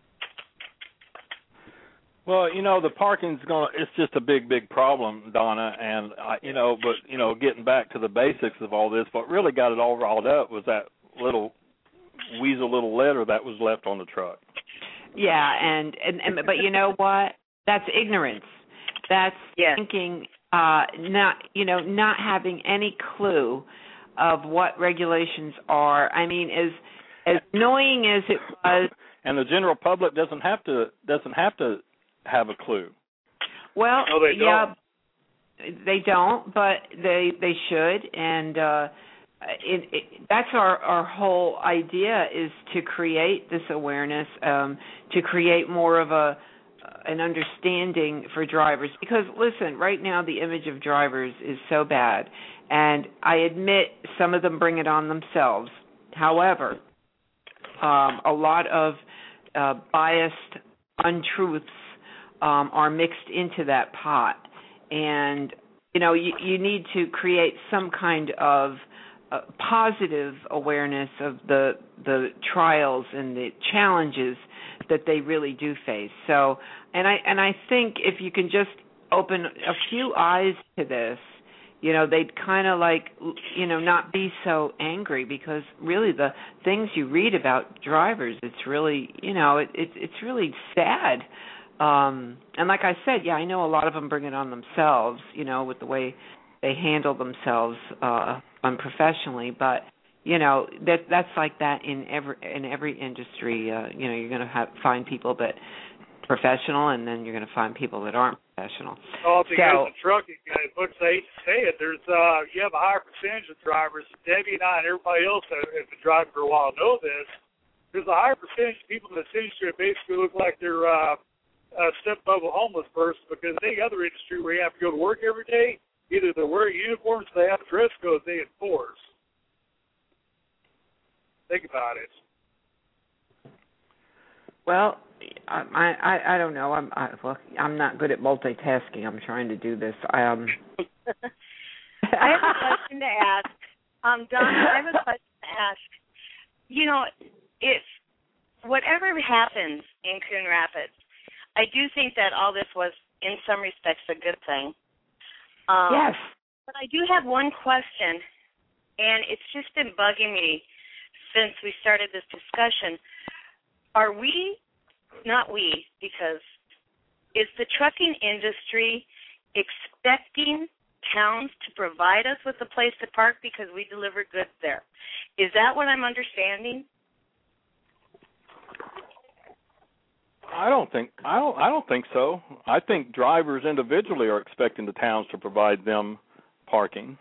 Well, you know, the parking's going to, it's just a big, big problem, Donna, and, I, you know, but, you know, getting back to the basics of all this, what really got it all riled up was that little weasel little letter that was left on the truck. yeah, and, and, and but you know what? That's ignorance. That's Yes. thinking, uh, not, you know, not having any clue of what regulations are. I mean, as as annoying as it was. And the general public doesn't have to doesn't have to have a clue. Well, No, they yeah, they don't, but they they should, and uh, it, it, that's our our whole idea is to create this awareness, um, to create more of a an understanding for drivers. Because listen, right now the image of drivers is so bad, and I admit some of them bring it on themselves. However, um, a lot of uh, biased untruths um, are mixed into that pot, and you know you, you need to create some kind of uh, positive awareness of the the trials and the challenges that they really do face. So, and I and I think if you can just open a few eyes to this, you know, they'd kind of like, you know, not be so angry, because really the things you read about drivers, it's really, you know, it, it it's really sad. Um, and like I said, yeah, I know a lot of them bring it on themselves, you know, with the way they handle themselves uh, unprofessionally. But you know, that that's like that in every in every industry. Uh, you know, you're going to have find people that professional, and then you're going to find people that aren't professional. Oh, because so, the trucking, as much as I hate to say it, there's uh, you have a higher percentage of drivers. Debbie and I and everybody else that has been driving for a while know this. There's a higher percentage of people in this industry that basically look like they're uh, a step above a homeless person, because any other industry where you have to go to work every day, either they're wearing uniforms or they have dress codes they enforce. Think about it. Well, I I I don't know. I'm I, well, I'm not good at multitasking. I'm trying to do this. Um, I have a question to ask. Um, Donna, I have a question to ask. You know, if whatever happens in Coon Rapids, I do think that all this was, in some respects, a good thing. Um, yes. But I do have one question, and it's just been bugging me since we started this discussion. Are we, not we, because is the trucking industry expecting towns to provide us with a place to park because we deliver goods there? Is that what I'm understanding? I don't think I don't I don't think so. I think drivers individually are expecting the towns to provide them parking.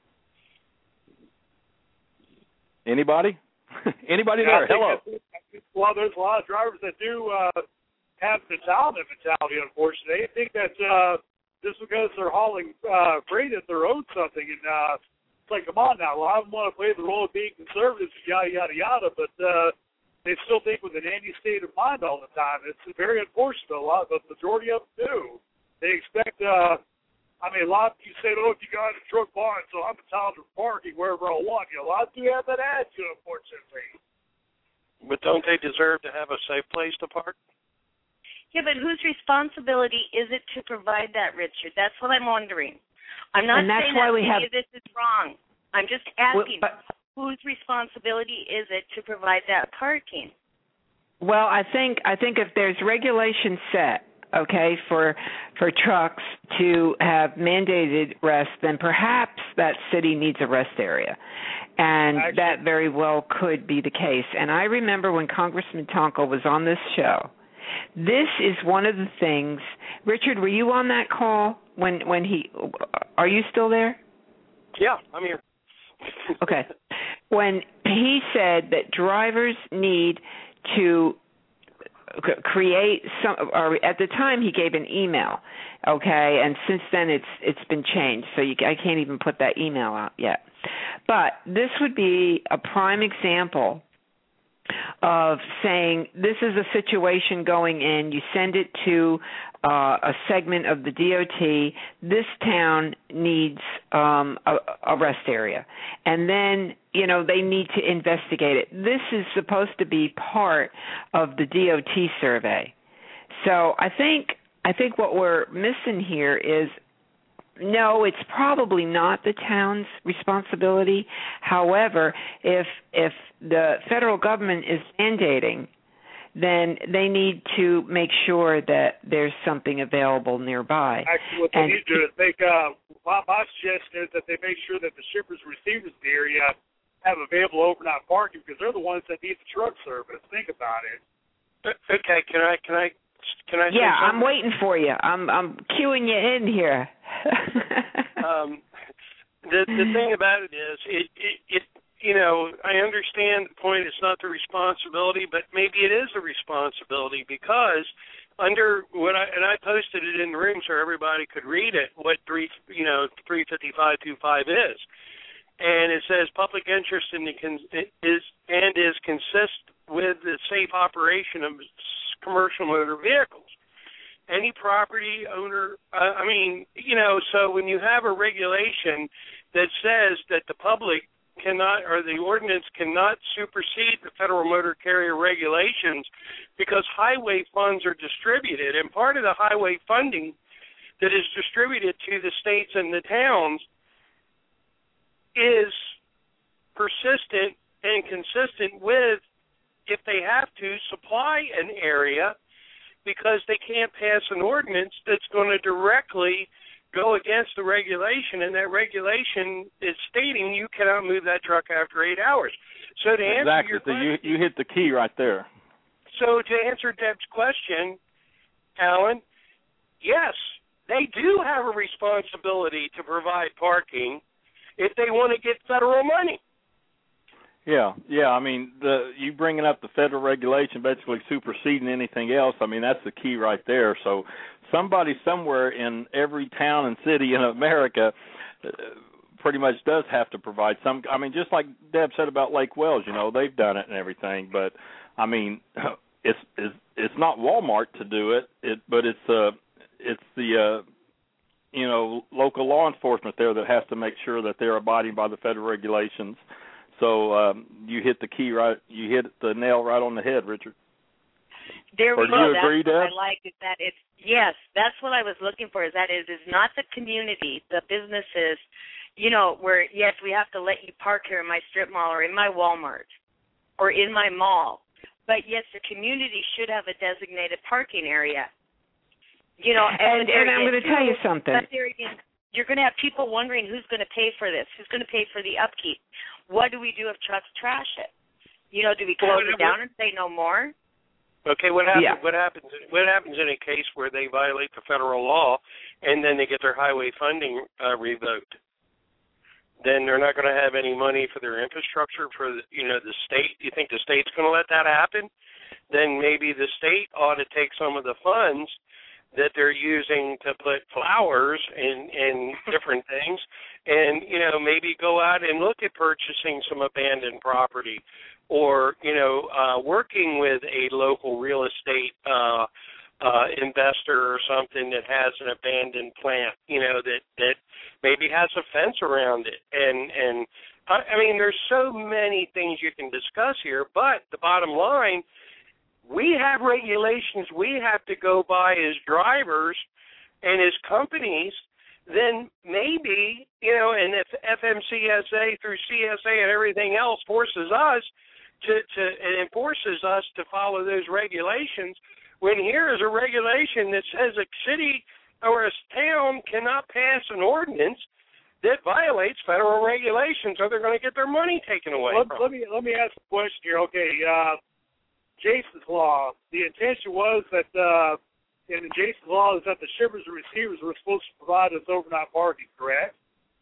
Anybody? Anybody yeah, there? Hello. Well, there's a lot of drivers that do uh, have the talent mentality, unfortunately. They think that uh, just because they're hauling uh, freight that they're owed something. And uh, it's like, come on now. A lot of them want to play the role of being conservatives, yada, yada, yada. But uh, they still think with an anti state of mind all the time. It's very unfortunate. A lot, but the majority of them do. They expect, uh, I mean, a lot of you say, oh, you got a truck barn, so I'm entitled to parking wherever I want. You know, a lot do have that attitude, unfortunately. But don't they deserve to have a safe place to park? Yeah, but whose responsibility is it to provide that, Richard? That's what I'm wondering. I'm not and that's saying why that we any have... of this is wrong. I'm just asking, well, but... whose responsibility is it to provide that parking? Well, I think I think if there's regulation set, okay, for for trucks to have mandated rest, then perhaps that city needs a rest area. And Actually, that very well could be the case. And I remember when Congressman Tonko was on this show, this is one of the things. Richard, were you on that call when, when he, are you still there? Yeah, I'm here. Okay. When he said that drivers need to create some, or at the time he gave an email, okay, and since then it's it's been changed, so you, I can't even put that email out yet. But this would be a prime example of saying this is a situation going in, you send it to uh, a segment of the D O T, this town needs um, a, a rest area. And then, you know, they need to investigate it. This is supposed to be part of the D O T survey. So I think I think what we're missing here is, no, it's probably not the town's responsibility. However, if if the federal government is mandating, then they need to make sure that there's something available nearby. Actually, what they and need to do is make, uh, my, my suggestion is that they make sure that the shippers and receivers in the area have available overnight parking, because they're the ones that need the truck service. Think about it. Okay, can I, can I, can I say yeah, something? I'm waiting for you. I'm I'm queuing you in here. um, the the thing about it is, it, it it you know, I understand the point. It's not the responsibility, but maybe it is a responsibility, because under what I and I posted it in the room so everybody could read it. What three you know three fifty five two five is, and it says public interest in the con, is and is consist with the safe operation of commercial motor vehicles. Any property owner, uh, I mean, you know, so when you have a regulation that says that the public cannot, or the ordinance cannot supersede the federal motor carrier regulations because highway funds are distributed, and part of the highway funding that is distributed to the states and the towns is persistent and consistent with, if they have to, supply an area, because they can't pass an ordinance that's going to directly go against the regulation, and that regulation is stating you cannot move that truck after eight hours. So to answer exactly. your so question, you, you hit the key right there. So to answer Deb's question, Alan, yes, they do have a responsibility to provide parking if they want to get federal money. Yeah, yeah. I mean, the you bringing up the federal regulation basically superseding anything else. I mean, that's the key right there. So somebody somewhere in every town and city in America uh, pretty much does have to provide some. I mean, just like Deb said about Lake Wells, you know, they've done it and everything. But I mean, it's it's, it's not Walmart to do it. It but it's uh it's the uh, you know, local law enforcement there that has to make sure that they're abiding by the federal regulations. So um, you hit the key right. You hit the nail right on the head, Richard. There we or do go. you That's agree, what Deb? I like is that it's yes. That's what I was looking for. Is that it is not the community, the businesses. You know, where yes, we have to let you park here in my strip mall or in my Walmart or in my mall. But yes, the community should have a designated parking area. You know, and, and I'm going to tell you something. You're going to have people wondering who's going to pay for this, who's going to pay for the upkeep. What do we do if trucks trash it? You know, do we close it down and say no more? Okay, what happens? Yeah. What happens? What happens in a case where they violate the federal law and then they get their highway funding uh, revoked? Then they're not going to have any money for their infrastructure for the, you know the state. You think the state's going to let that happen? Then maybe the state ought to take some of the funds that they're using to put flowers and, and different things, and, you know, maybe go out and look at purchasing some abandoned property or, you know, uh, working with a local real estate uh, uh, investor or something that has an abandoned plant, you know, that, that maybe has a fence around it. And, and I, I mean, there's so many things you can discuss here, but the bottom line, we have regulations we have to go by as drivers and as companies, then maybe, you know, and if F M C S A through C S A and everything else forces us to, to and enforces us to follow those regulations, when here is a regulation that says a city or a town cannot pass an ordinance that violates federal regulations or they're going to get their money taken away Let, from let me let me ask a question here. Okay, uh, Jason's Law, the intention was that uh, in the Jason's Law is that the shippers and receivers were supposed to provide us overnight parking, correct?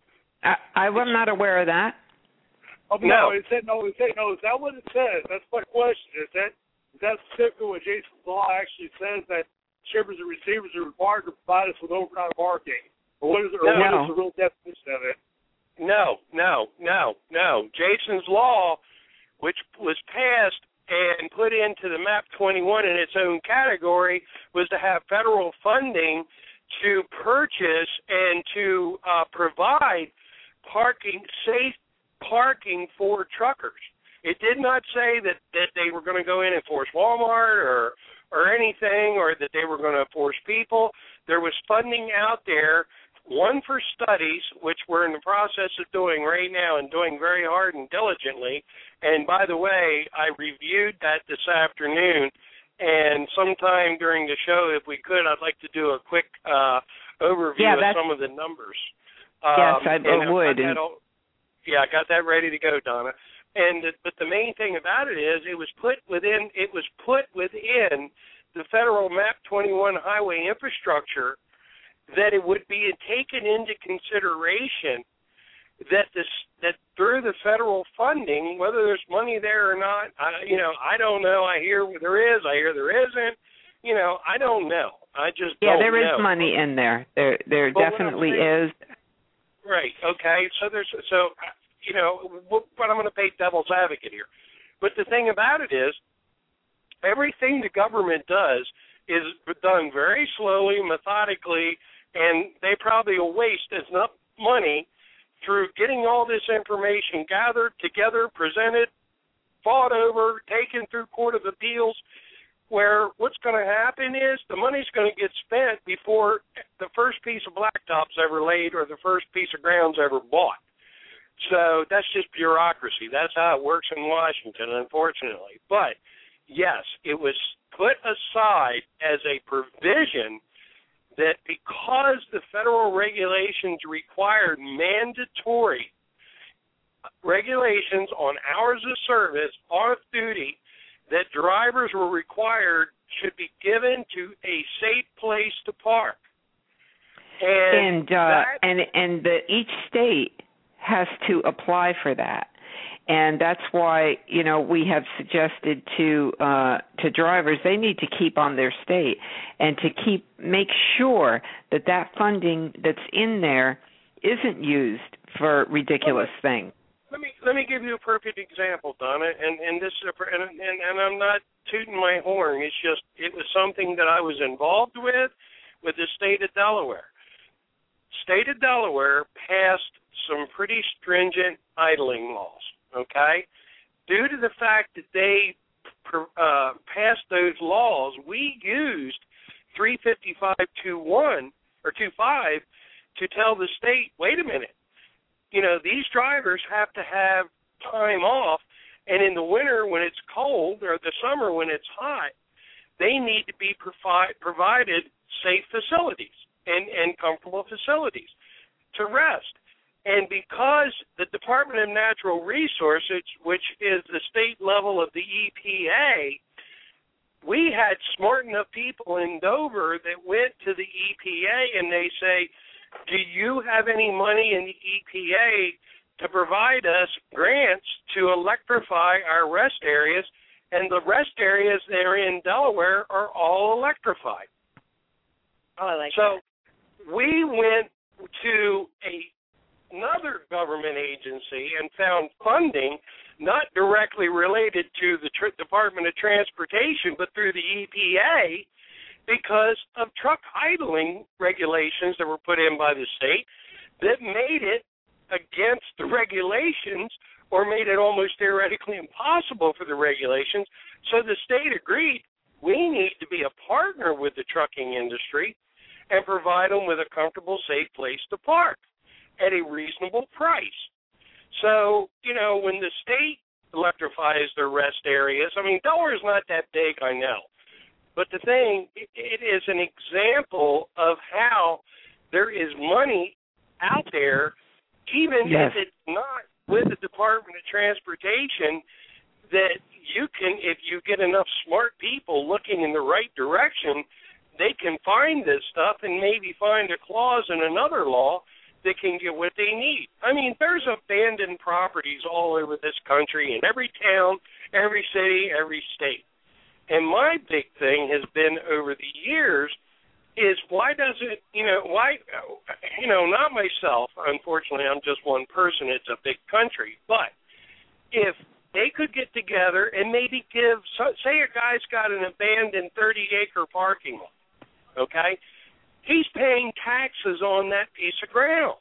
I, I was not aware of that. Oh, no. no, it said no. It said no. Is that what it says? That's my question. Is that is that specifically what Jason's Law actually says, that shippers and receivers are required to provide us with overnight parking, or what is it? Or no. what is the real definition of it? No, no, no, no. Jason's Law, which was passed and put into the MAP twenty-one in its own category, was to have federal funding to purchase and to uh, provide parking, safe parking for truckers. It did not say that, that they were going to go in and force Walmart or or anything, or that they were going to force people. There was funding out there, one for studies, which we're in the process of doing right now and doing very hard and diligently. And by the way, I reviewed that this afternoon, and sometime during the show, if we could, I'd like to do a quick uh, overview yeah, of some of the numbers. Yes, um, I, I would. I all, yeah, I got that ready to go, Donna. And the, but the main thing about it is, it was put within it was put within the federal MAP twenty-one highway infrastructure that it would be taken into consideration that this that through the federal funding, whether there's money there or not, I, you know, I don't know. I hear there is, I hear there isn't. You know, I don't know. I just yeah, don't there is know. money in there. There, there But definitely saying, is. Right. Okay. So there's so you know, but I'm going to play devil's advocate here. But the thing about it is, everything the government does is done very slowly, methodically, and they probably will waste enough money through getting all this information gathered together, presented, fought over, taken through Court of Appeals, where what's going to happen is the money's going to get spent before the first piece of blacktop's ever laid or the first piece of ground's ever bought. So that's just bureaucracy. That's how it works in Washington, unfortunately. But, yes, it was put aside as a provision that because the federal regulations required mandatory regulations on hours of service, off duty, that drivers were required should be given to a safe place to park. And And uh, that, and and the, each state has to apply for that. And that's why, you know, we have suggested to uh, to drivers they need to keep on their state and to keep make sure that that funding that's in there isn't used for ridiculous let me, things. Let me let me give you a perfect example, Donna. And and this is a, and, and and I'm not tooting my horn. It's just it was something that I was involved with with the state of Delaware. state of Delaware passed some pretty stringent idling laws, okay? Due to the fact that they uh, passed those laws, we used three fifty-five twenty-one or twenty-five to tell the state, wait a minute, you know, these drivers have to have time off, and in the winter when it's cold or the summer when it's hot, they need to be provi- provided safe facilities and, and comfortable facilities to rest. And because the Department of Natural Resources, which is the state level of the E P A, we had smart enough people in Dover that went to the E P A and they say, do you have any money in the E P A to provide us grants to electrify our rest areas? And the rest areas that are in Delaware are all electrified. Oh, I like so that. we went to a, another government agency and found funding not directly related to the tr- Department of Transportation, but through the E P A, because of truck idling regulations that were put in by the state that made it against the regulations or made it almost theoretically impossible for the regulations. So the state agreed, we need to be a partner with the trucking industry and provide them with a comfortable, safe place to park at a reasonable price. So, you know, when the state electrifies their rest areas, I mean, Delaware is not that big, I know. But the thing, it, it is an example of how there is money out there, even yes. if it's not with the Department of Transportation, that you can, if you get enough smart people looking in the right direction, they can find this stuff and maybe find a clause in another law that can get what they need. I mean, there's abandoned properties all over this country, in every town, every city, every state. And my big thing has been over the years is why doesn't, you know, why, you know, not myself, unfortunately, I'm just one person, it's a big country, but if they could get together and maybe give, say a guy's got an abandoned thirty-acre parking lot, okay? He's paying taxes on that piece of ground.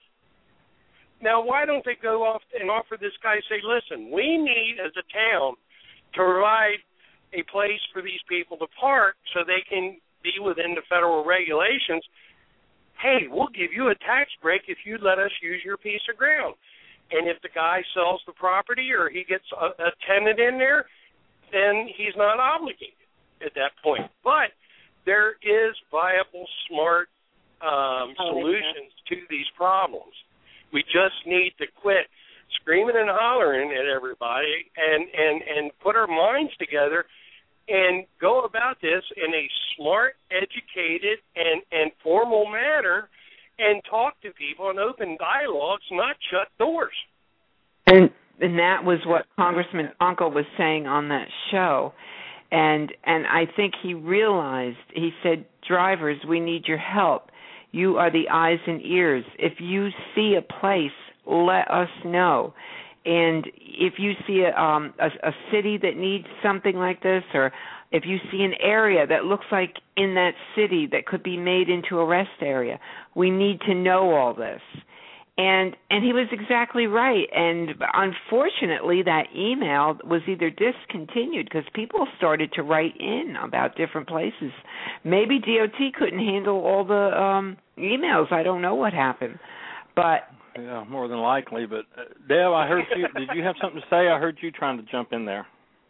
Now, why don't they go off and offer this guy, say, listen, we need, as a town, to provide a place for these people to park so they can be within the federal regulations. Hey, we'll give you a tax break if you let us use your piece of ground. And if the guy sells the property or he gets a, a tenant in there, then he's not obligated at that point. But there is viable, smart um, solutions to these problems. We just need to quit screaming and hollering at everybody and, and, and put our minds together and go about this in a smart, educated, and, and formal manner and talk to people and open dialogues, not shut doors. And and that was what Congressman Uncle was saying on that show. And and I think he realized, he said, drivers, we need your help. You are the eyes and ears. If you see a place, let us know. And if you see a, um, a, a city that needs something like this, or if you see an area that looks like in that city that could be made into a rest area, we need to know all this. And and he was exactly right. And unfortunately, that email was either discontinued because people started to write in about different places. Maybe D O T couldn't handle all the um, emails. I don't know what happened. But yeah, more than likely. But uh, Deb, I heard you. Did you have something to say? I heard you trying to jump in there.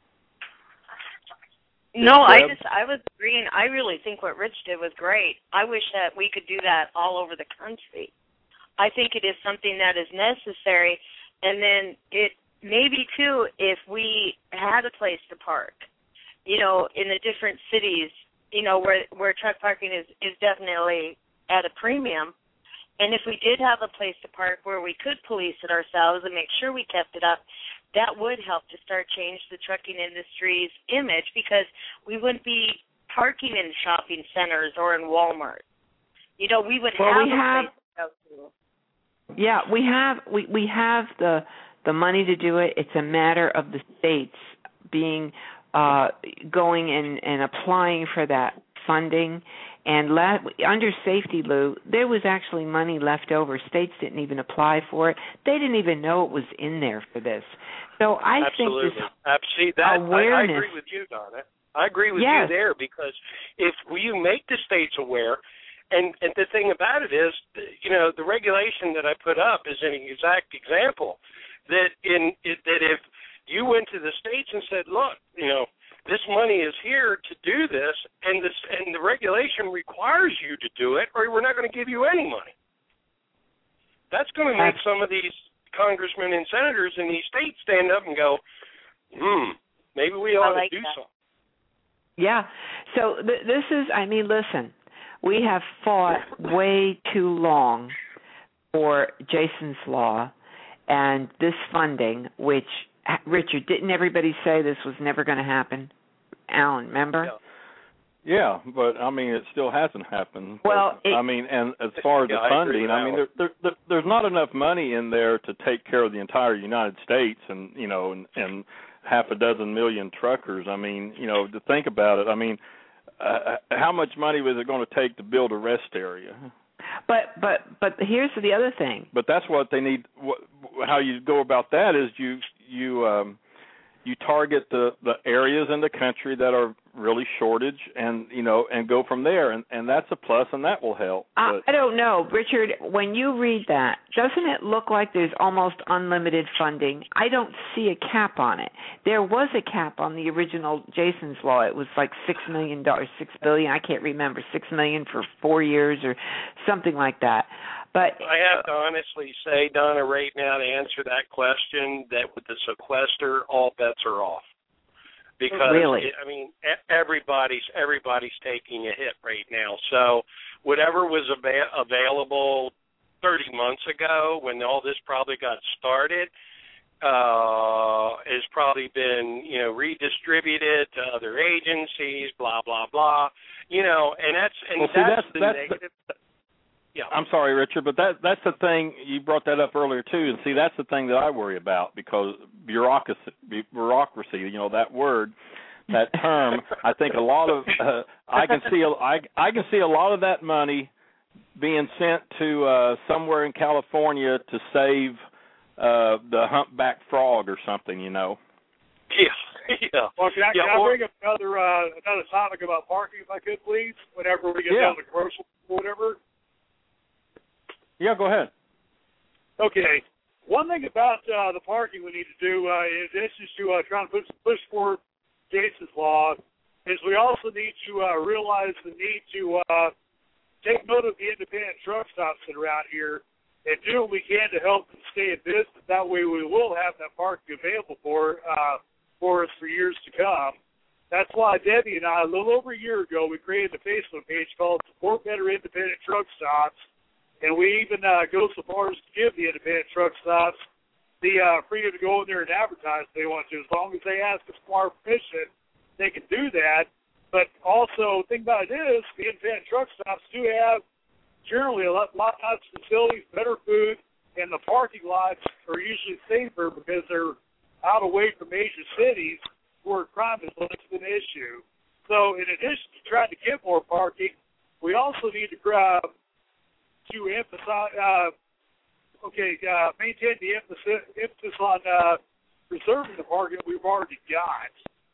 No, Deb? I just I was agreeing. I really think what Rich did was great. I wish that we could do that all over the country. I think it is something that is necessary. And then it maybe, too, if we had a place to park, you know, in the different cities, you know, where where truck parking is, is definitely at a premium. And if we did have a place to park where we could police it ourselves and make sure we kept it up, that would help to start change the trucking industry's image, because we wouldn't be parking in shopping centers or in Walmart. You know, we would well, have we a have, place to go to. Yeah, we have we, we have the the money to do it. It's a matter of the states being uh, going and, and applying for that funding And la- under safety, Lou, there was actually money left over. States didn't even apply for it. They didn't even know it was in there for this. So I Absolutely. think this Absolutely. That, awareness. I, I agree with you, Donna. I agree with yes. you there, because if you make the states aware, and, and the thing about it is, you know, the regulation that I put up is an exact example that in it, that if you went to the states and said, look, you know, this money is here to do this, and this and the regulation requires you to do it, or we're not going to give you any money. That's going to make some of these congressmen and senators in these states stand up and go, hmm, maybe we ought like to do that. something. Yeah. So th- this is, I mean, listen, we have fought way too long for Jason's Law and this funding, which, Richard, didn't everybody say this was never going to happen? Alan, remember? Yeah. Yeah, but I mean, it still hasn't happened. Well, But, it, I mean, and as far as yeah, the I agree funding, with I mean, there, there, there, there's not enough money in there to take care of the entire United States, and you know, and, and half a dozen million truckers. I mean, you know, to think about it, I mean, uh, how much money was it going to take to build a rest area? But but but here's the other thing. But that's what they need. What, how you go about that is you you um, you target the, the areas in the country that are really shortage, and you know, and go from there, and, and that's a plus, and that will help. I, I don't know, Richard. When you read that, doesn't it look like there's almost unlimited funding? I don't see a cap on it. There was a cap on the original Jason's Law. It was like six million dollars, six billion. I can't remember, six million for four years or something like that. But I have to honestly say, Donna, right now, to answer that question, that with the sequester, all bets are off. Because really? it, I mean, everybody's everybody's taking a hit right now. So whatever was av- available thirty months ago, when all this probably got started, uh, has probably been you know redistributed to other agencies. Blah blah blah. You know, and that's and well, see, that's, that's the that's negative. The, yeah. I'm sorry, Richard, but that that's the thing. You brought that up earlier too, and see, that's the thing that I worry about, because bureaucracy, bureaucracy, you know, that word, that term. I think a lot of uh, I can see I I can see a lot of that money being sent to uh, somewhere in California to save uh, the humpback frog or something, you know. Yeah, yeah. Well, can I, yeah, can I or, bring up another uh, another topic about parking, if I could, please? Whenever we get yeah. down to commercial or whatever. Yeah, go ahead. Okay. One thing about uh, the parking we need to do, uh, in addition to uh, trying to push, push for Jason's Law, is we also need to uh, realize the need to uh, take note of the independent truck stops that are out here and do what we can to help them stay in business. That way we will have that parking available for, uh, for us for years to come. That's why Debbie and I, a little over a year ago, we created a Facebook page called Support Better Independent Truck Stops. And we even uh, go so far as to give the independent truck stops the uh, freedom to go in there and advertise if they want to. As long as they ask us for our permission, they can do that. But also, the thing about it is, the independent truck stops do have generally a lot, lot of facilities, better food, and the parking lots are usually safer because they're out away from major cities where crime is less an issue. So in addition to trying to get more parking, we also need to grab to emphasize, uh, okay, uh, maintain the emphasis, emphasis on uh, preserving the parking we've already got.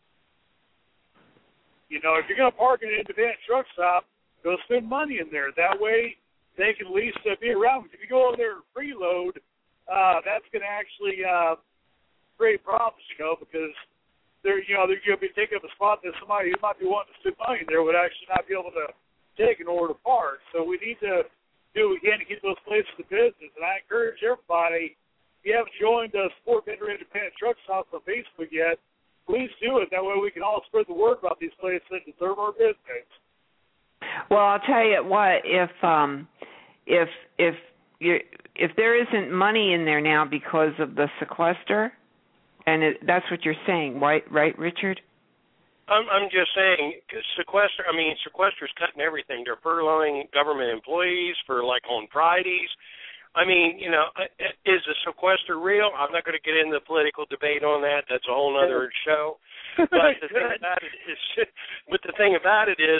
You know, if you're going to park in an independent truck stop, go spend money in there. That way, they can at least uh, be around. If you go in there and freeload, uh, that's going to actually uh, create problems, you know, because they're, you know, they're going to be taking up a spot that somebody who might be wanting to spend money in there would actually not be able to take in order to park. So we need to do what we can to keep those places in business. And I encourage everybody, if you haven't joined the Support Better Independent Truck Stops on Facebook yet, please do it. That way we can all spread the word about these places that deserve our business. Well, I'll tell you what, if um, if if you if there isn't money in there now because of the sequester, and it, that's what you're saying, right, right, Richard? I'm, I'm just saying, sequester. I mean, sequester's cutting everything. They're furloughing government employees for like on Fridays. I mean, you know, is the sequester real? I'm not going to get into the political debate on that. That's a whole other show. But the thing about it is, but the thing about it is,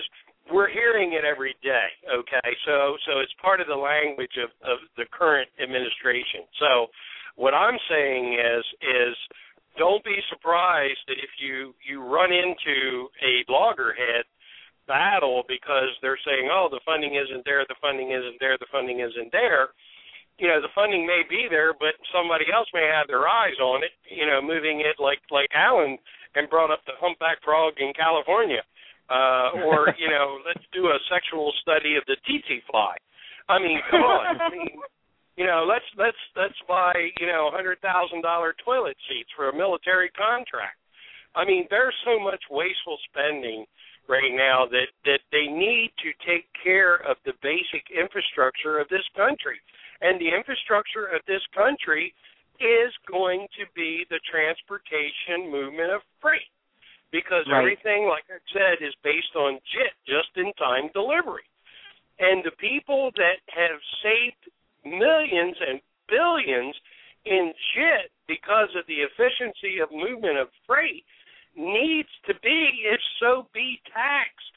we're hearing it every day, okay? So so it's part of the language of, of the current administration. So what I'm saying is is don't be surprised that if you, you run into a loggerhead battle because they're saying, oh, the funding isn't there, the funding isn't there, the funding isn't there. You know, the funding may be there, but somebody else may have their eyes on it, you know, moving it like, like Alan and brought up the humpback frog in California. Uh, or, you know, let's do a sexual study of the tsetse fly. I mean, come on. I mean, you know, let's let's let's buy, you know, one hundred thousand dollars toilet seats for a military contract. I mean, there's so much wasteful spending right now that, that they need to take care of the basic infrastructure of this country. And the infrastructure of this country is going to be the transportation movement of freight. Because right. everything, like I said, is based on J I T, just-in-time delivery. And the people that have saved millions and billions in J I T because of the efficiency of movement of freight needs to be, if so be, taxed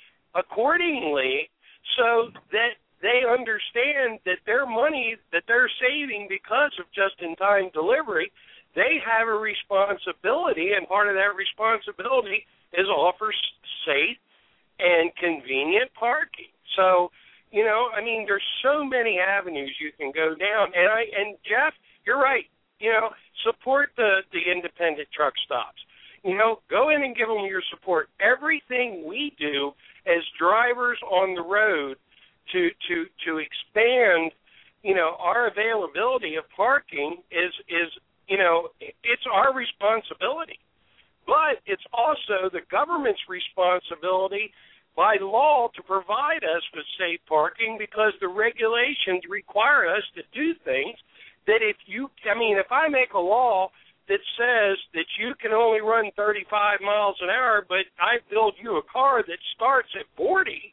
accordingly so that they understand that their money that they're saving because of just-in-time delivery, they have a responsibility, and part of that responsibility is offer safe and convenient parking. So, you know, I mean, there's so many avenues you can go down. And I and Jeff, you're right. You know, support the, the independent truck stops. You know, go in and give them your support. Everything we do as drivers on the road to to to expand, you know, our availability of parking is is you know, it's our responsibility. But it's also the government's responsibility by law to provide us with safe parking because the regulations require us to do things that if you, I mean, if I make a law that says that you can only run thirty-five miles an hour, but I build you a car that starts at forty,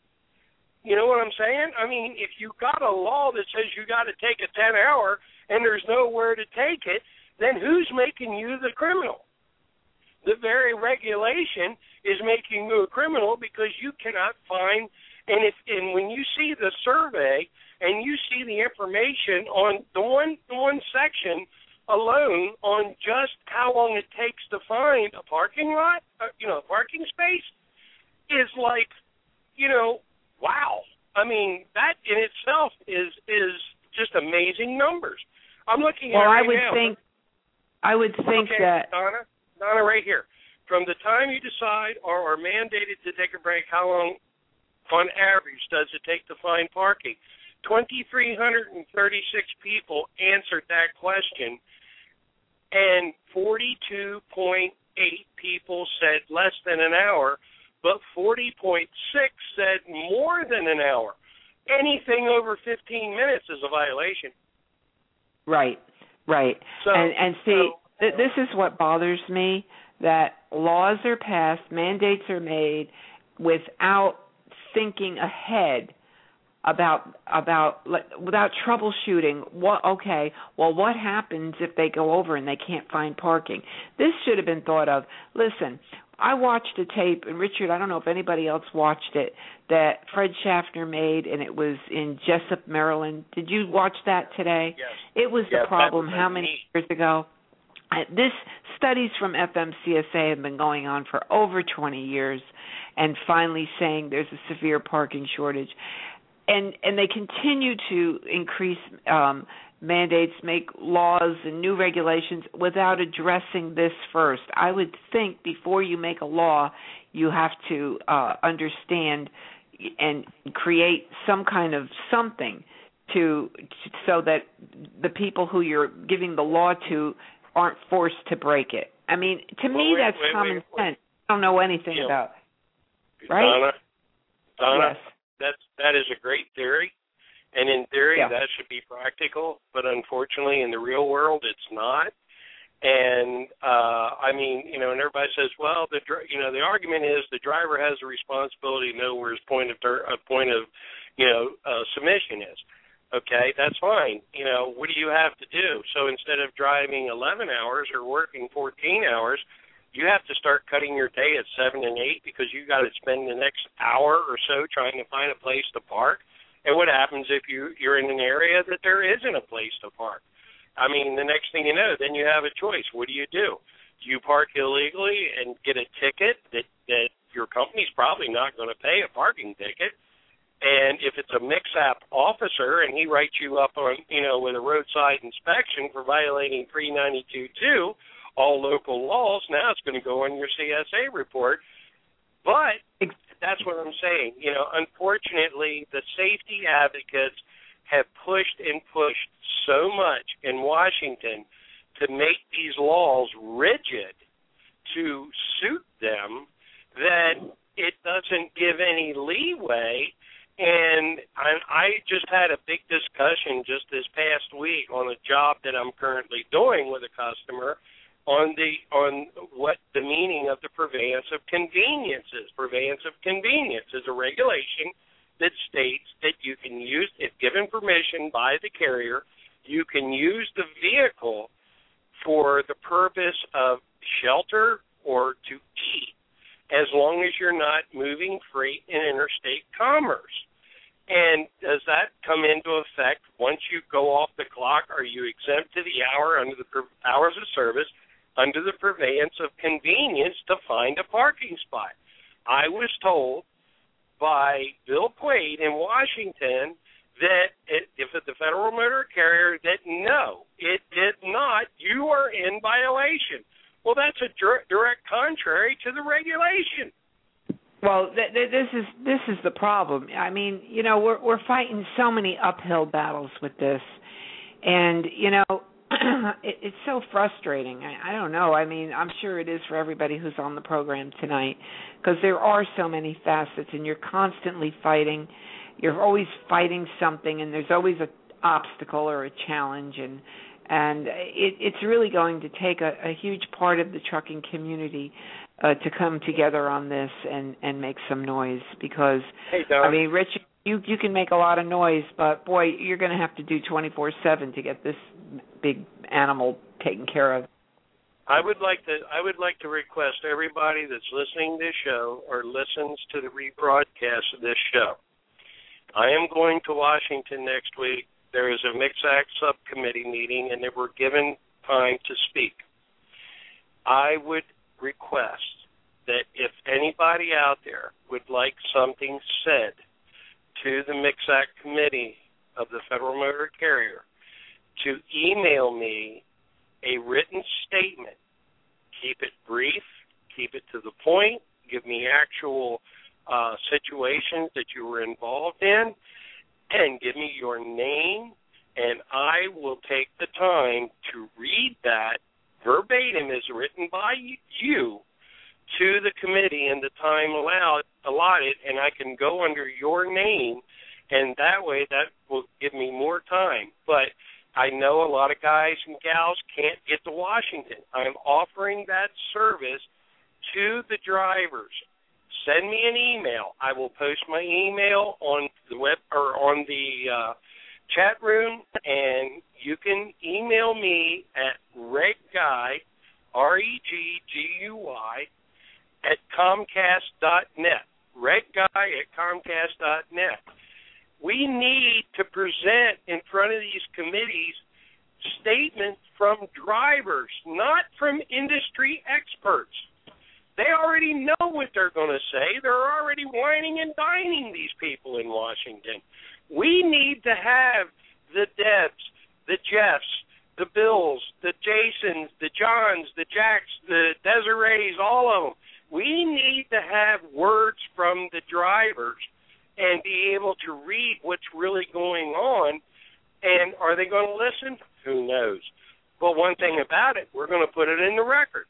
you know what I'm saying? I mean, if you got a law that says you got to take a ten hour and there's nowhere to take it, then who's making you the criminal? The very regulation is making you a criminal because you cannot find, and if and when you see the survey and you see the information on the one the one section alone on just how long it takes to find a parking lot, uh, you know, a parking space, is like, you know, wow. I mean, that in itself is is just amazing numbers. I'm looking at well, it right I would now. think, I would think okay, that Donna, Donna, right here. From the time you decide or are mandated to take a break, how long, on average, does it take to find parking? two thousand three hundred thirty-six people answered that question, and forty-two point eight people said less than an hour, but forty point six said more than an hour. Anything over fifteen minutes is a violation. Right, right. So, and, and see, so, th- this is what bothers me, that laws are passed, mandates are made without thinking ahead about, about like, without troubleshooting. What? Okay, well, what happens if they go over and they can't find parking? This should have been thought of. Listen, I watched a tape, and Richard, I don't know if anybody else watched it, that Fred Schaffner made, and it was in Jessup, Maryland. Did you watch that today? Yes. It was yes, the problem was how many neat. years ago? Uh, this studies from F M C S A have been going on for over twenty years, and finally saying there's a severe parking shortage. And and they continue to increase um, mandates, make laws and new regulations without addressing this first. I would think before you make a law, you have to uh, understand and create some kind of something to, to so that the people who you're giving the law to aren't forced to break it. I mean, to well, me, wait, that's wait, common wait, wait. sense. I don't know anything yeah. about it. Right? Donna, Donna, yes. that's, that is a great theory. And in theory, yeah. that should be practical, but unfortunately, in the real world, it's not. And uh, I mean, you know, and everybody says, well, the you know, the argument is the driver has a responsibility to know where his point of a point of, you know, uh, submission is. Okay, that's fine. You know, what do you have to do? So instead of driving eleven hours or working fourteen hours, you have to start cutting your day at seven and eight because you got to spend the next hour or so trying to find a place to park. And what happens if you, you're in an area that there isn't a place to park? I mean, the next thing you know, then you have a choice. What do you do? Do you park illegally and get a ticket that, that your company's probably not going to pay a parking ticket? And if it's a mix-app officer and he writes you up on, you know, with a roadside inspection for violating three ninety-two two, all local laws, now it's going to go on your C S A report. But that's what I'm saying. You know, unfortunately, the safety advocates have pushed and pushed so much in Washington to make these laws rigid to suit them that it doesn't give any leeway. And I, I just had a big discussion just this past week on a job that I'm currently doing with a customer on the on what the meaning of the purveyance of convenience is. Purveyance of convenience is a regulation that states that you can use, if given permission by the carrier, you can use the vehicle for the purpose of shelter or to eat, as long as you're not moving freight in interstate commerce. And does that come into effect once you go off the clock? Are you exempt to the hour under the hours of service under the purveyance of convenience to find a parking spot? I was told by Bill Quaid in Washington that it, if it's the Federal Motor Carrier, that no, it did not. You are in violation. Well, that's a dir- direct contrary to the regulation. Well, th- th- this is this is the problem. I mean, you know, we're we're fighting so many uphill battles with this, and you know, it, it's so frustrating. I, I don't know. I mean, I'm sure it is for everybody who's on the program tonight, because there are so many facets, and you're constantly fighting. You're always fighting something, and there's always an obstacle or a challenge, and and it, it's really going to take a, a huge part of the trucking community uh, to come together on this and, and make some noise. Because, hey, Don. I mean, Rich, you you can make a lot of noise, but boy, you're going to have to do twenty-four seven to get this big animal taken care of. I would like to I would like to request everybody that's listening to this show or listens to the rebroadcast of this show. I am going to Washington next week. There is a Mixact subcommittee meeting, and they were given time to speak. I would request that if anybody out there would like something said to the Mixact committee of the Federal Motor Carrier, to email me a written statement. Keep it brief, keep it to the point, give me actual uh, situations that you were involved in, and give me your name, and I will take the time to read that verbatim as written by you to the committee in the time allowed, allotted, and I can go under your name, and that way that will give me more time. But I know a lot of guys and gals can't get to Washington. I'm offering that service to the drivers. Send me an email. I will post my email on the web or on the uh, chat room, and you can email me at regguy, R E G G U Y, at comcast dot net. regguy at comcast dot net. We need to present in front of these committees statements from drivers, not from industry experts. They already know what they're going to say. They're already whining and dining, these people in Washington. We need to have the Debs, the Jeffs, the Bills, the Jasons, the Johns, the Jacks, the Desirees, all of them. We need to have words from the drivers and be able to read what's really going on. And are they going to listen? Who knows? But one thing about it, we're going to put it in the record.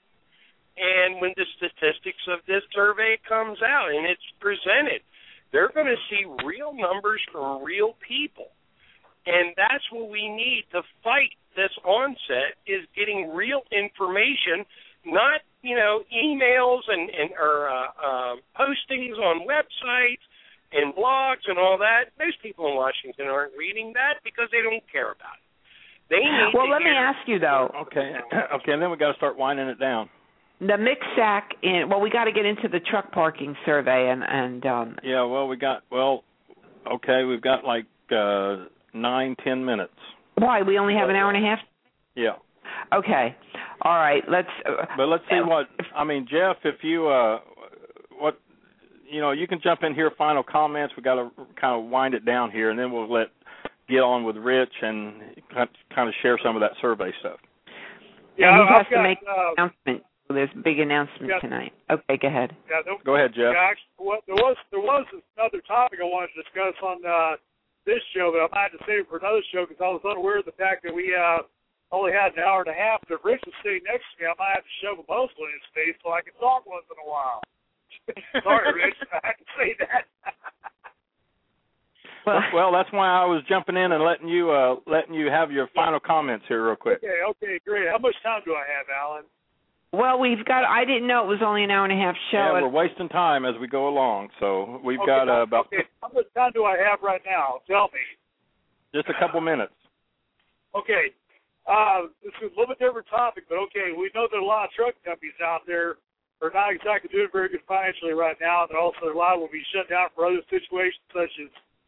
And when the statistics of this survey comes out and it's presented, they're going to see real numbers from real people. And that's what we need to fight this onset, is getting real information, not, you know, emails and, and or uh, uh, postings on websites and blogs and all that. Most people in Washington aren't reading that because they don't care about it. They need well, to let hear me ask you, though. Okay, okay, and then we got to start winding it down. The mixed sack in. Well, we got to get into the truck parking survey, and and um. Yeah. Well, we got. Well, okay. We've got like uh, nine, ten minutes. Why? We only have an hour and a half. Yeah. Okay. All right. Let's. Uh, but let's see what. I mean, Jeff, if you uh, what, you know, you can jump in here. Final comments. We got to kind of wind it down here, and then we'll let get on with Rich and kind of share some of that survey stuff. Yeah, he has got, to make uh, an announcement. There's a big announcement yeah. tonight. Okay, go ahead. Yeah, there, go ahead, Jeff. Yeah, actually, what, there was there was another topic I wanted to discuss on uh, this show, but I might have to save it for another show because I was unaware of the fact that we uh, only had an hour and a half. But if Rich was sitting next to me, I might have to shove a muscle in his face so I can talk once in a while. Sorry, Rich, I had to say that. Well, well, that's why I was jumping in and letting you uh, letting you have your final comments here real quick. Okay, okay, great. How much time do I have, Alan? Well, we've got. I didn't know it was only an hour and a half show. Yeah, we're wasting time as we go along, so we've okay, got uh, about. Okay, how much time do I have right now? Tell me. Just a couple minutes. Okay, uh, this is a little bit different topic, but okay, we know that a lot of truck companies out there are not exactly doing very good financially right now, and also a lot will be shut down for other situations such as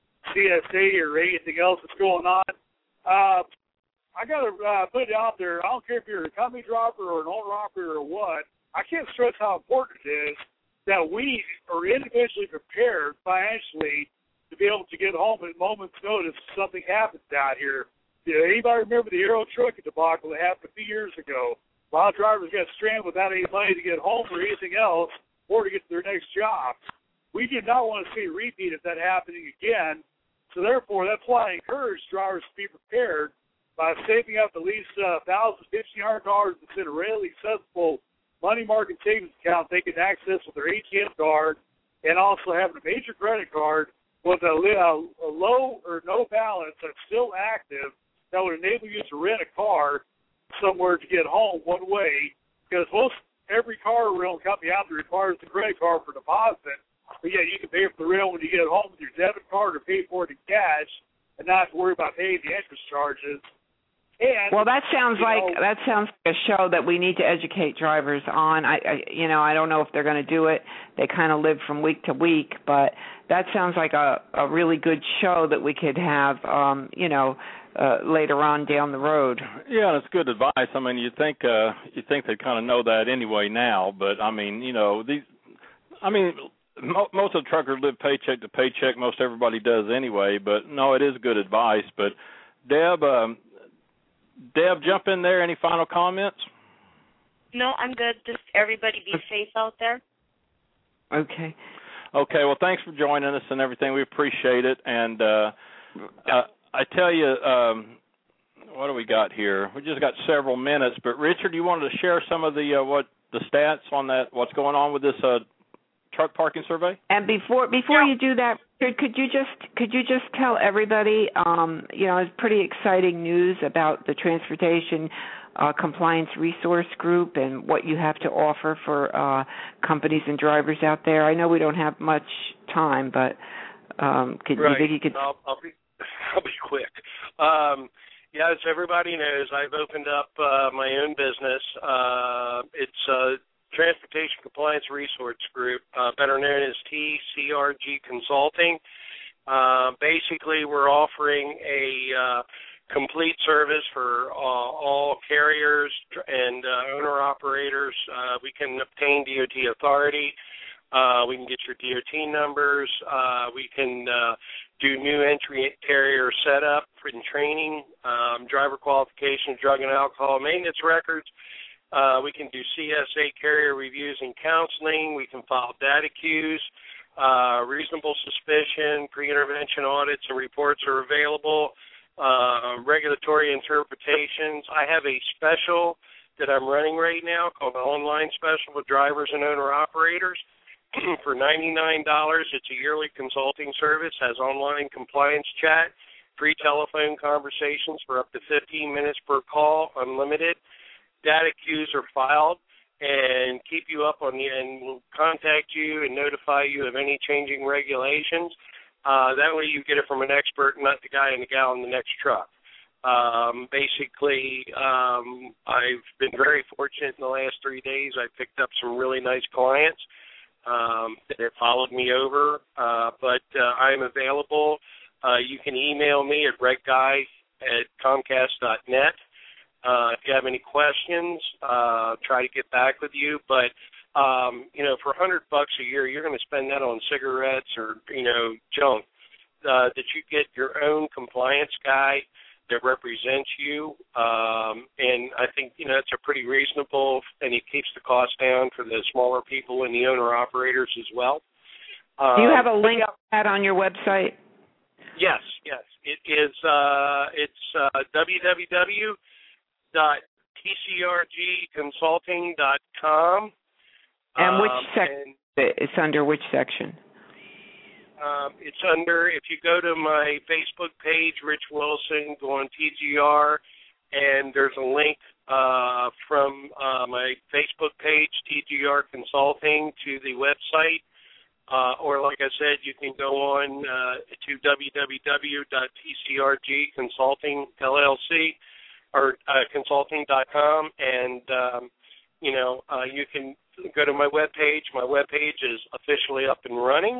C S A or anything else that's going on. Uh, I got to uh, put it out there. I don't care if you're a company dropper or an owner operator or what. I can't stress how important it is that we are individually prepared financially to be able to get home at a moment's notice if something happens out here. You know, anybody remember the Aero Truck debacle that happened a few years ago? A lot of drivers got stranded without any money to get home or anything else or to get to their next job. We do not want to see a repeat of that happening again. So therefore, that's why I encourage drivers to be prepared by saving up at least uh, one thousand dollars, fifteen hundred dollars in a readily accessible money market savings account they can access with their A T M card, and also having a major credit card with a, a, a low or no balance that's still active that would enable you to rent a car somewhere to get home one way, because most every car rental company out there requires the credit card for deposit. But yeah, you can pay for the rental when you get home with your debit card or pay for it in cash and not have to worry about paying the interest charges. And, well, that sounds like know, that sounds like a show that we need to educate drivers on. I, I you know, I don't know if they're going to do it. They kind of live from week to week, but that sounds like a, a really good show that we could have, um, you know, uh, later on down the road. Yeah, and it's good advice. I mean, you think uh, you think they kind of know that anyway now, but I mean, you know, these. I mean. Most of the truckers live paycheck to paycheck. Most everybody does anyway. But no, it is good advice. But Deb, um, Deb, jump in there. Any final comments? No, I'm good. Just everybody be safe out there. Okay. Okay. Well, thanks for joining us and everything. We appreciate it. And uh, uh, I tell you, um, what do we got here? We just got several minutes. But Richard, you wanted to share some of the uh, what the stats on that? What's going on with this? Uh, truck parking survey? And before before yeah. you do that, could you just could you just tell everybody, um, you know, it's pretty exciting news about the Transportation uh, Compliance Resource Group and what you have to offer for uh, companies and drivers out there. I know we don't have much time, but um, could right. you think you could? I'll, I'll be I'll be quick. Um, yeah, as everybody knows, I've opened up uh, my own business. Uh, it's uh, Transportation Compliance Resource Group, uh, better known as T C R G Consulting. Uh, basically, we're offering a uh, complete service for uh, all carriers and uh, owner-operators. Uh, we can obtain D O T authority. Uh, we can get your D O T numbers. Uh, we can uh, do new entry carrier setup and training, um, driver qualification, drug and alcohol maintenance records. Uh, we can do C S A carrier reviews and counseling. We can file data queues. Uh, reasonable suspicion, pre-intervention audits and reports are available. Uh, regulatory interpretations. I have a special that I'm running right now called an online special with drivers and owner-operators. For ninety-nine dollars, it's a yearly consulting service, has online compliance chat, free telephone conversations for up to fifteen minutes per call, unlimited. Data queues are filed and keep you up on the, and will contact you and notify you of any changing regulations. Uh, that way you get it from an expert, not the guy and the gal in the next truck. Um, basically, um, I've been very fortunate in the last three days. I picked up some really nice clients um, that have followed me over, uh, but uh, I'm available. Uh, you can email me at redguy at comcast dot net. Uh, if you have any questions, uh, try to get back with you. But, um, you know, for a hundred bucks a year, you're going to spend that on cigarettes or, you know, junk. Uh, that you get your own compliance guy that represents you, um, and I think, you know, it's a pretty reasonable, and it keeps the cost down for the smaller people and the owner-operators as well. Um, Do you have a link yeah. that on your website? Yes, yes. It is, uh, it's uh, w w w dot t c r g consulting dot com. And which um, section? It's under which section? Um, it's under, if you go to my Facebook page, Rich Wilson, go on T G R, and there's a link uh, from uh, my Facebook page, T G R Consulting, to the website. Uh, or, like I said, you can go on uh, to w w w dot t c r g consulting l l c or uh, consulting dot com, and, um, you know, uh, you can go to my webpage. My webpage is officially up and running.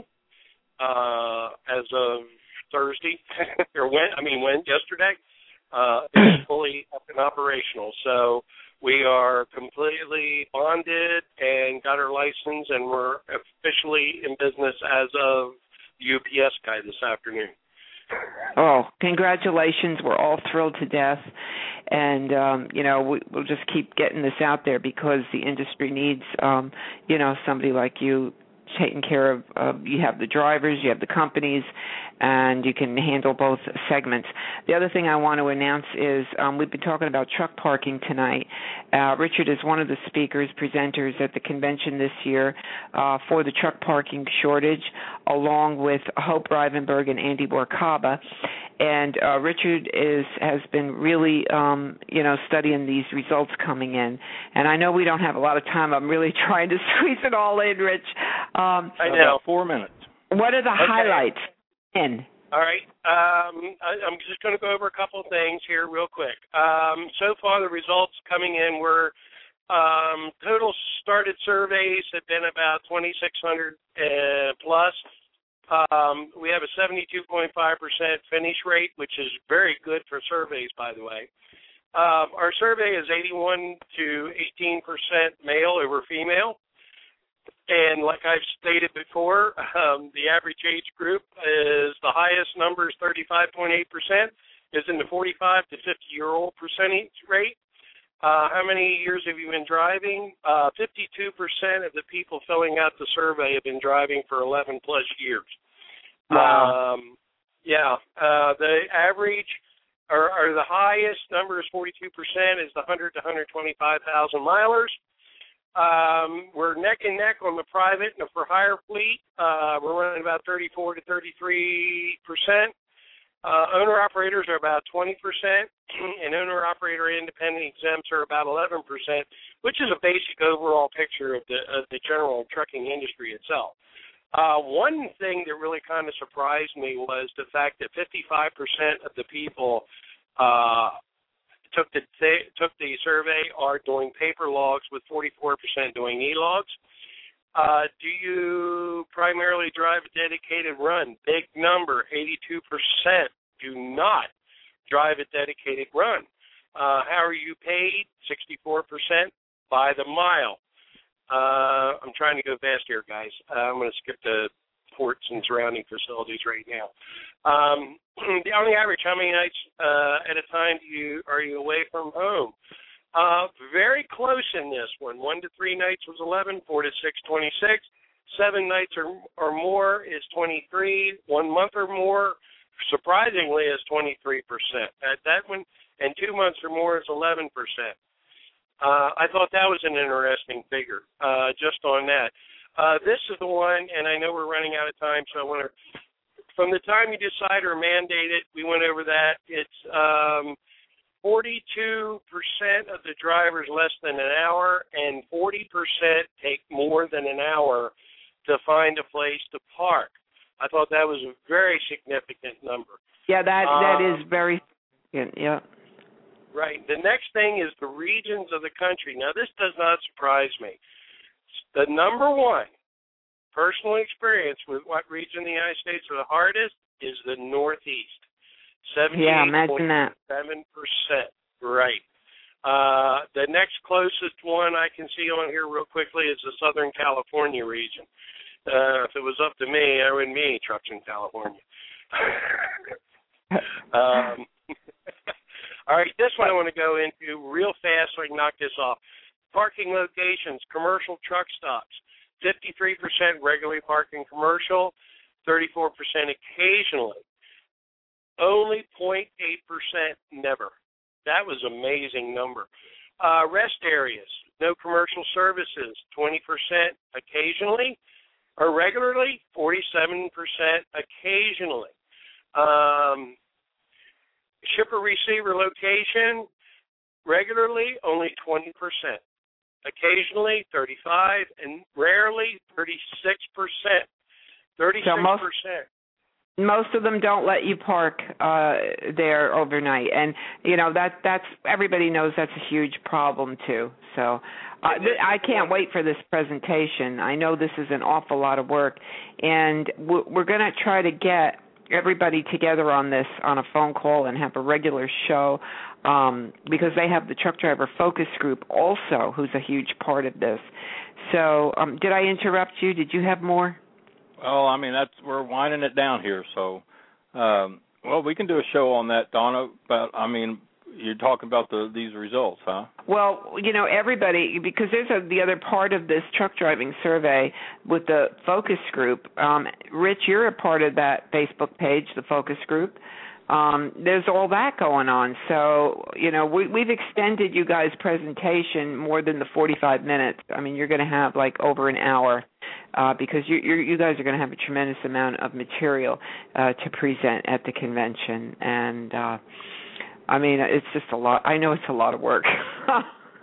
Uh, as of Thursday, or when, I mean, when, yesterday, uh, it's fully up and operational. So we are completely bonded and got our license, and we're officially in business as of the U P S guy this afternoon. Oh, congratulations. We're all thrilled to death. And, um, you know, we, we'll just keep getting this out there because the industry needs, um, you know, somebody like you taking care of, uh, you have the drivers, you have the companies, and you can handle both segments. The other thing I want to announce is um, we've been talking about truck parking tonight. Uh, Richard is one of the speakers, presenters at the convention this year uh, for the truck parking shortage, along with Hope Rivenberg and Andy Borkaba. And uh, Richard is has been really, um, you know, studying these results coming in. And I know we don't have a lot of time. I'm really trying to squeeze it all in, Rich. Um, I know. About four minutes. What are the okay. highlights? In. All right. Um, I, I'm just going to go over a couple of things here real quick. Um, so far, the results coming in were um, total started surveys have been about twenty-six hundred uh, plus. Um, we have a seventy-two point five percent finish rate, which is very good for surveys, by the way. Um, our survey is eighty-one to eighteen percent male over female. And like I've stated before, um, the average age group is the highest number is thirty-five point eight percent, is in the forty-five to fifty-year-old percentage rate. Uh, how many years have you been driving? Uh, fifty-two percent of the people filling out the survey have been driving for eleven plus years. Wow. Um, yeah. Uh, the average or, or the highest number is forty-two percent is the one hundred to one hundred twenty-five thousand milers. Um, we're neck and neck on the private and for hire fleet. Uh, we're running about thirty-four to thirty-three percent. Uh, owner-operators are about twenty percent, and owner-operator independent exempts are about eleven percent, which is a basic overall picture of the, of the general trucking industry itself. Uh, one thing that really kind of surprised me was the fact that fifty-five percent of the people uh, took the took the survey are doing paper logs, with forty-four percent doing e-logs. Uh, do you primarily drive a dedicated run? Big number, eighty-two percent do not drive a dedicated run. Uh, how are you paid? sixty-four percent by the mile. Uh, I'm trying to go fast here, guys. Uh, I'm going to skip the ports and surrounding facilities right now. Um, on the average, how many nights uh, at a time do you are you away from home? Uh, very close in this one. One to three nights was eleven, four to six, twenty-six. Seven nights or, or more is twenty-three. One month or more, surprisingly, is twenty-three percent. At that one, and two months or more is eleven percent. Uh, I thought that was an interesting figure, uh, just on that. Uh, this is the one, and I know we're running out of time, so I want to, from the time you decide or mandate it, we went over that. It's um, forty-two percent of the drivers less than an hour, and forty percent take more than an hour to find a place to park. I thought that was a very significant number. Yeah, that that um, is very, yeah. the next thing is the regions of the country. Now, this does not surprise me. The number one personal experience with what region of the United States are the hardest is the Northeast. seventy-eight point seven percent. Yeah, imagine that. Right. Uh, the next closest one I can see on here real quickly is the Southern California region. Uh, if it was up to me, I wouldn't be any trucks in California. um, all right, this one I want to go into real fast so I can knock this off. Parking locations, commercial truck stops, fifty-three percent regularly parking commercial, thirty-four percent occasionally. Only zero point eight percent never. That was an amazing number. Uh, rest areas, no commercial services, twenty percent occasionally or regularly, forty-seven percent occasionally. Um, shipper-receiver location, regularly, only twenty percent. Occasionally, thirty-five percent, and rarely, thirty-six percent. thirty-six percent. So most, most of them don't let you park uh, there overnight, and you know that that's everybody knows that's a huge problem too. So uh, th- I can't wait for this presentation. I know this is an awful lot of work, and w- we're going to try to get everybody together on this on a phone call and have a regular show um, because they have the truck driver focus group also, who's a huge part of this. So um, did I interrupt you? Did you have more? Well, I mean, that's we're winding it down here. So, um, well, we can do a show on that, Donna. But I mean, you're talking about the these results, huh? Well, you know, everybody, because there's a, the other part of this truck driving survey with the focus group. Um, Rich, you're a part of that Facebook page, the focus group. Um, there's all that going on. So, you know, we, we've extended you guys' presentation more than the forty-five minutes. I mean, you're going to have like over an hour uh, because you, you're, you guys are going to have a tremendous amount of material uh, to present at the convention. And, uh, I mean, it's just a lot. I know it's a lot of work. I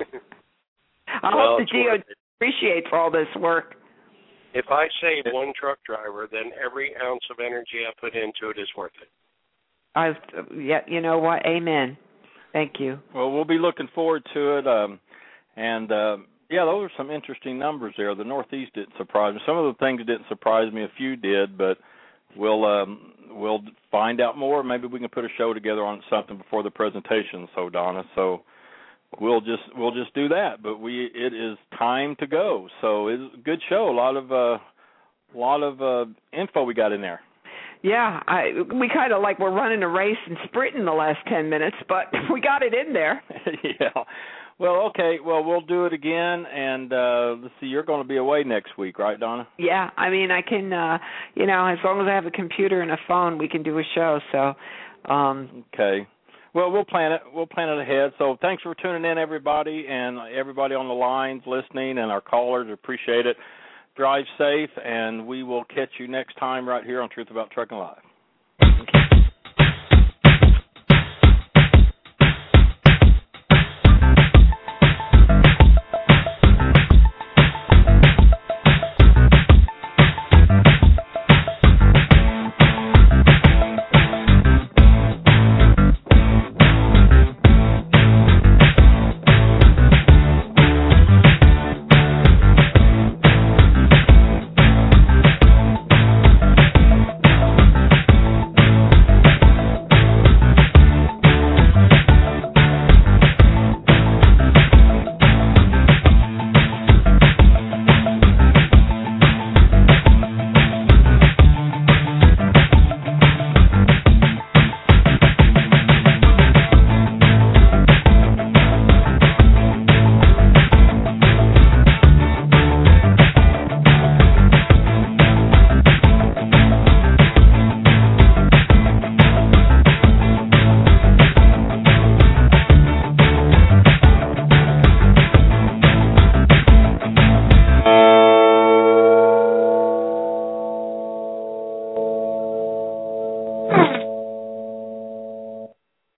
well, hope the G O T appreciates all this work. If I save one truck driver, then every ounce of energy I put into it is worth it. I've, yeah, you know what? Amen. Thank you. Well, we'll be looking forward to it. Um, and, uh, yeah, those are some interesting numbers there. The Northeast didn't surprise me. Some of the things didn't surprise me. A few did, but we'll um, we'll find out more. Maybe we can put a show together on something before the presentation, so, Donna. So we'll just we'll just do that. But we it is time to go. So it's a good show. A lot of, uh, lot of uh, info we got in there. Yeah, I, we kind of like we're running a race and sprinting the last ten minutes, but we got it in there. Yeah. Well, okay. Well, we'll do it again, and uh, let's see, you're going to be away next week, right, Donna? Yeah, I mean, I can, uh, you know, as long as I have a computer and a phone, we can do a show. So, um, okay. Well, we'll plan it. We'll plan it ahead. So thanks for tuning in, everybody, and everybody on the lines listening, and our callers. Appreciate it. Drive safe, and we will catch you next time right here on Truth About Trucking Live.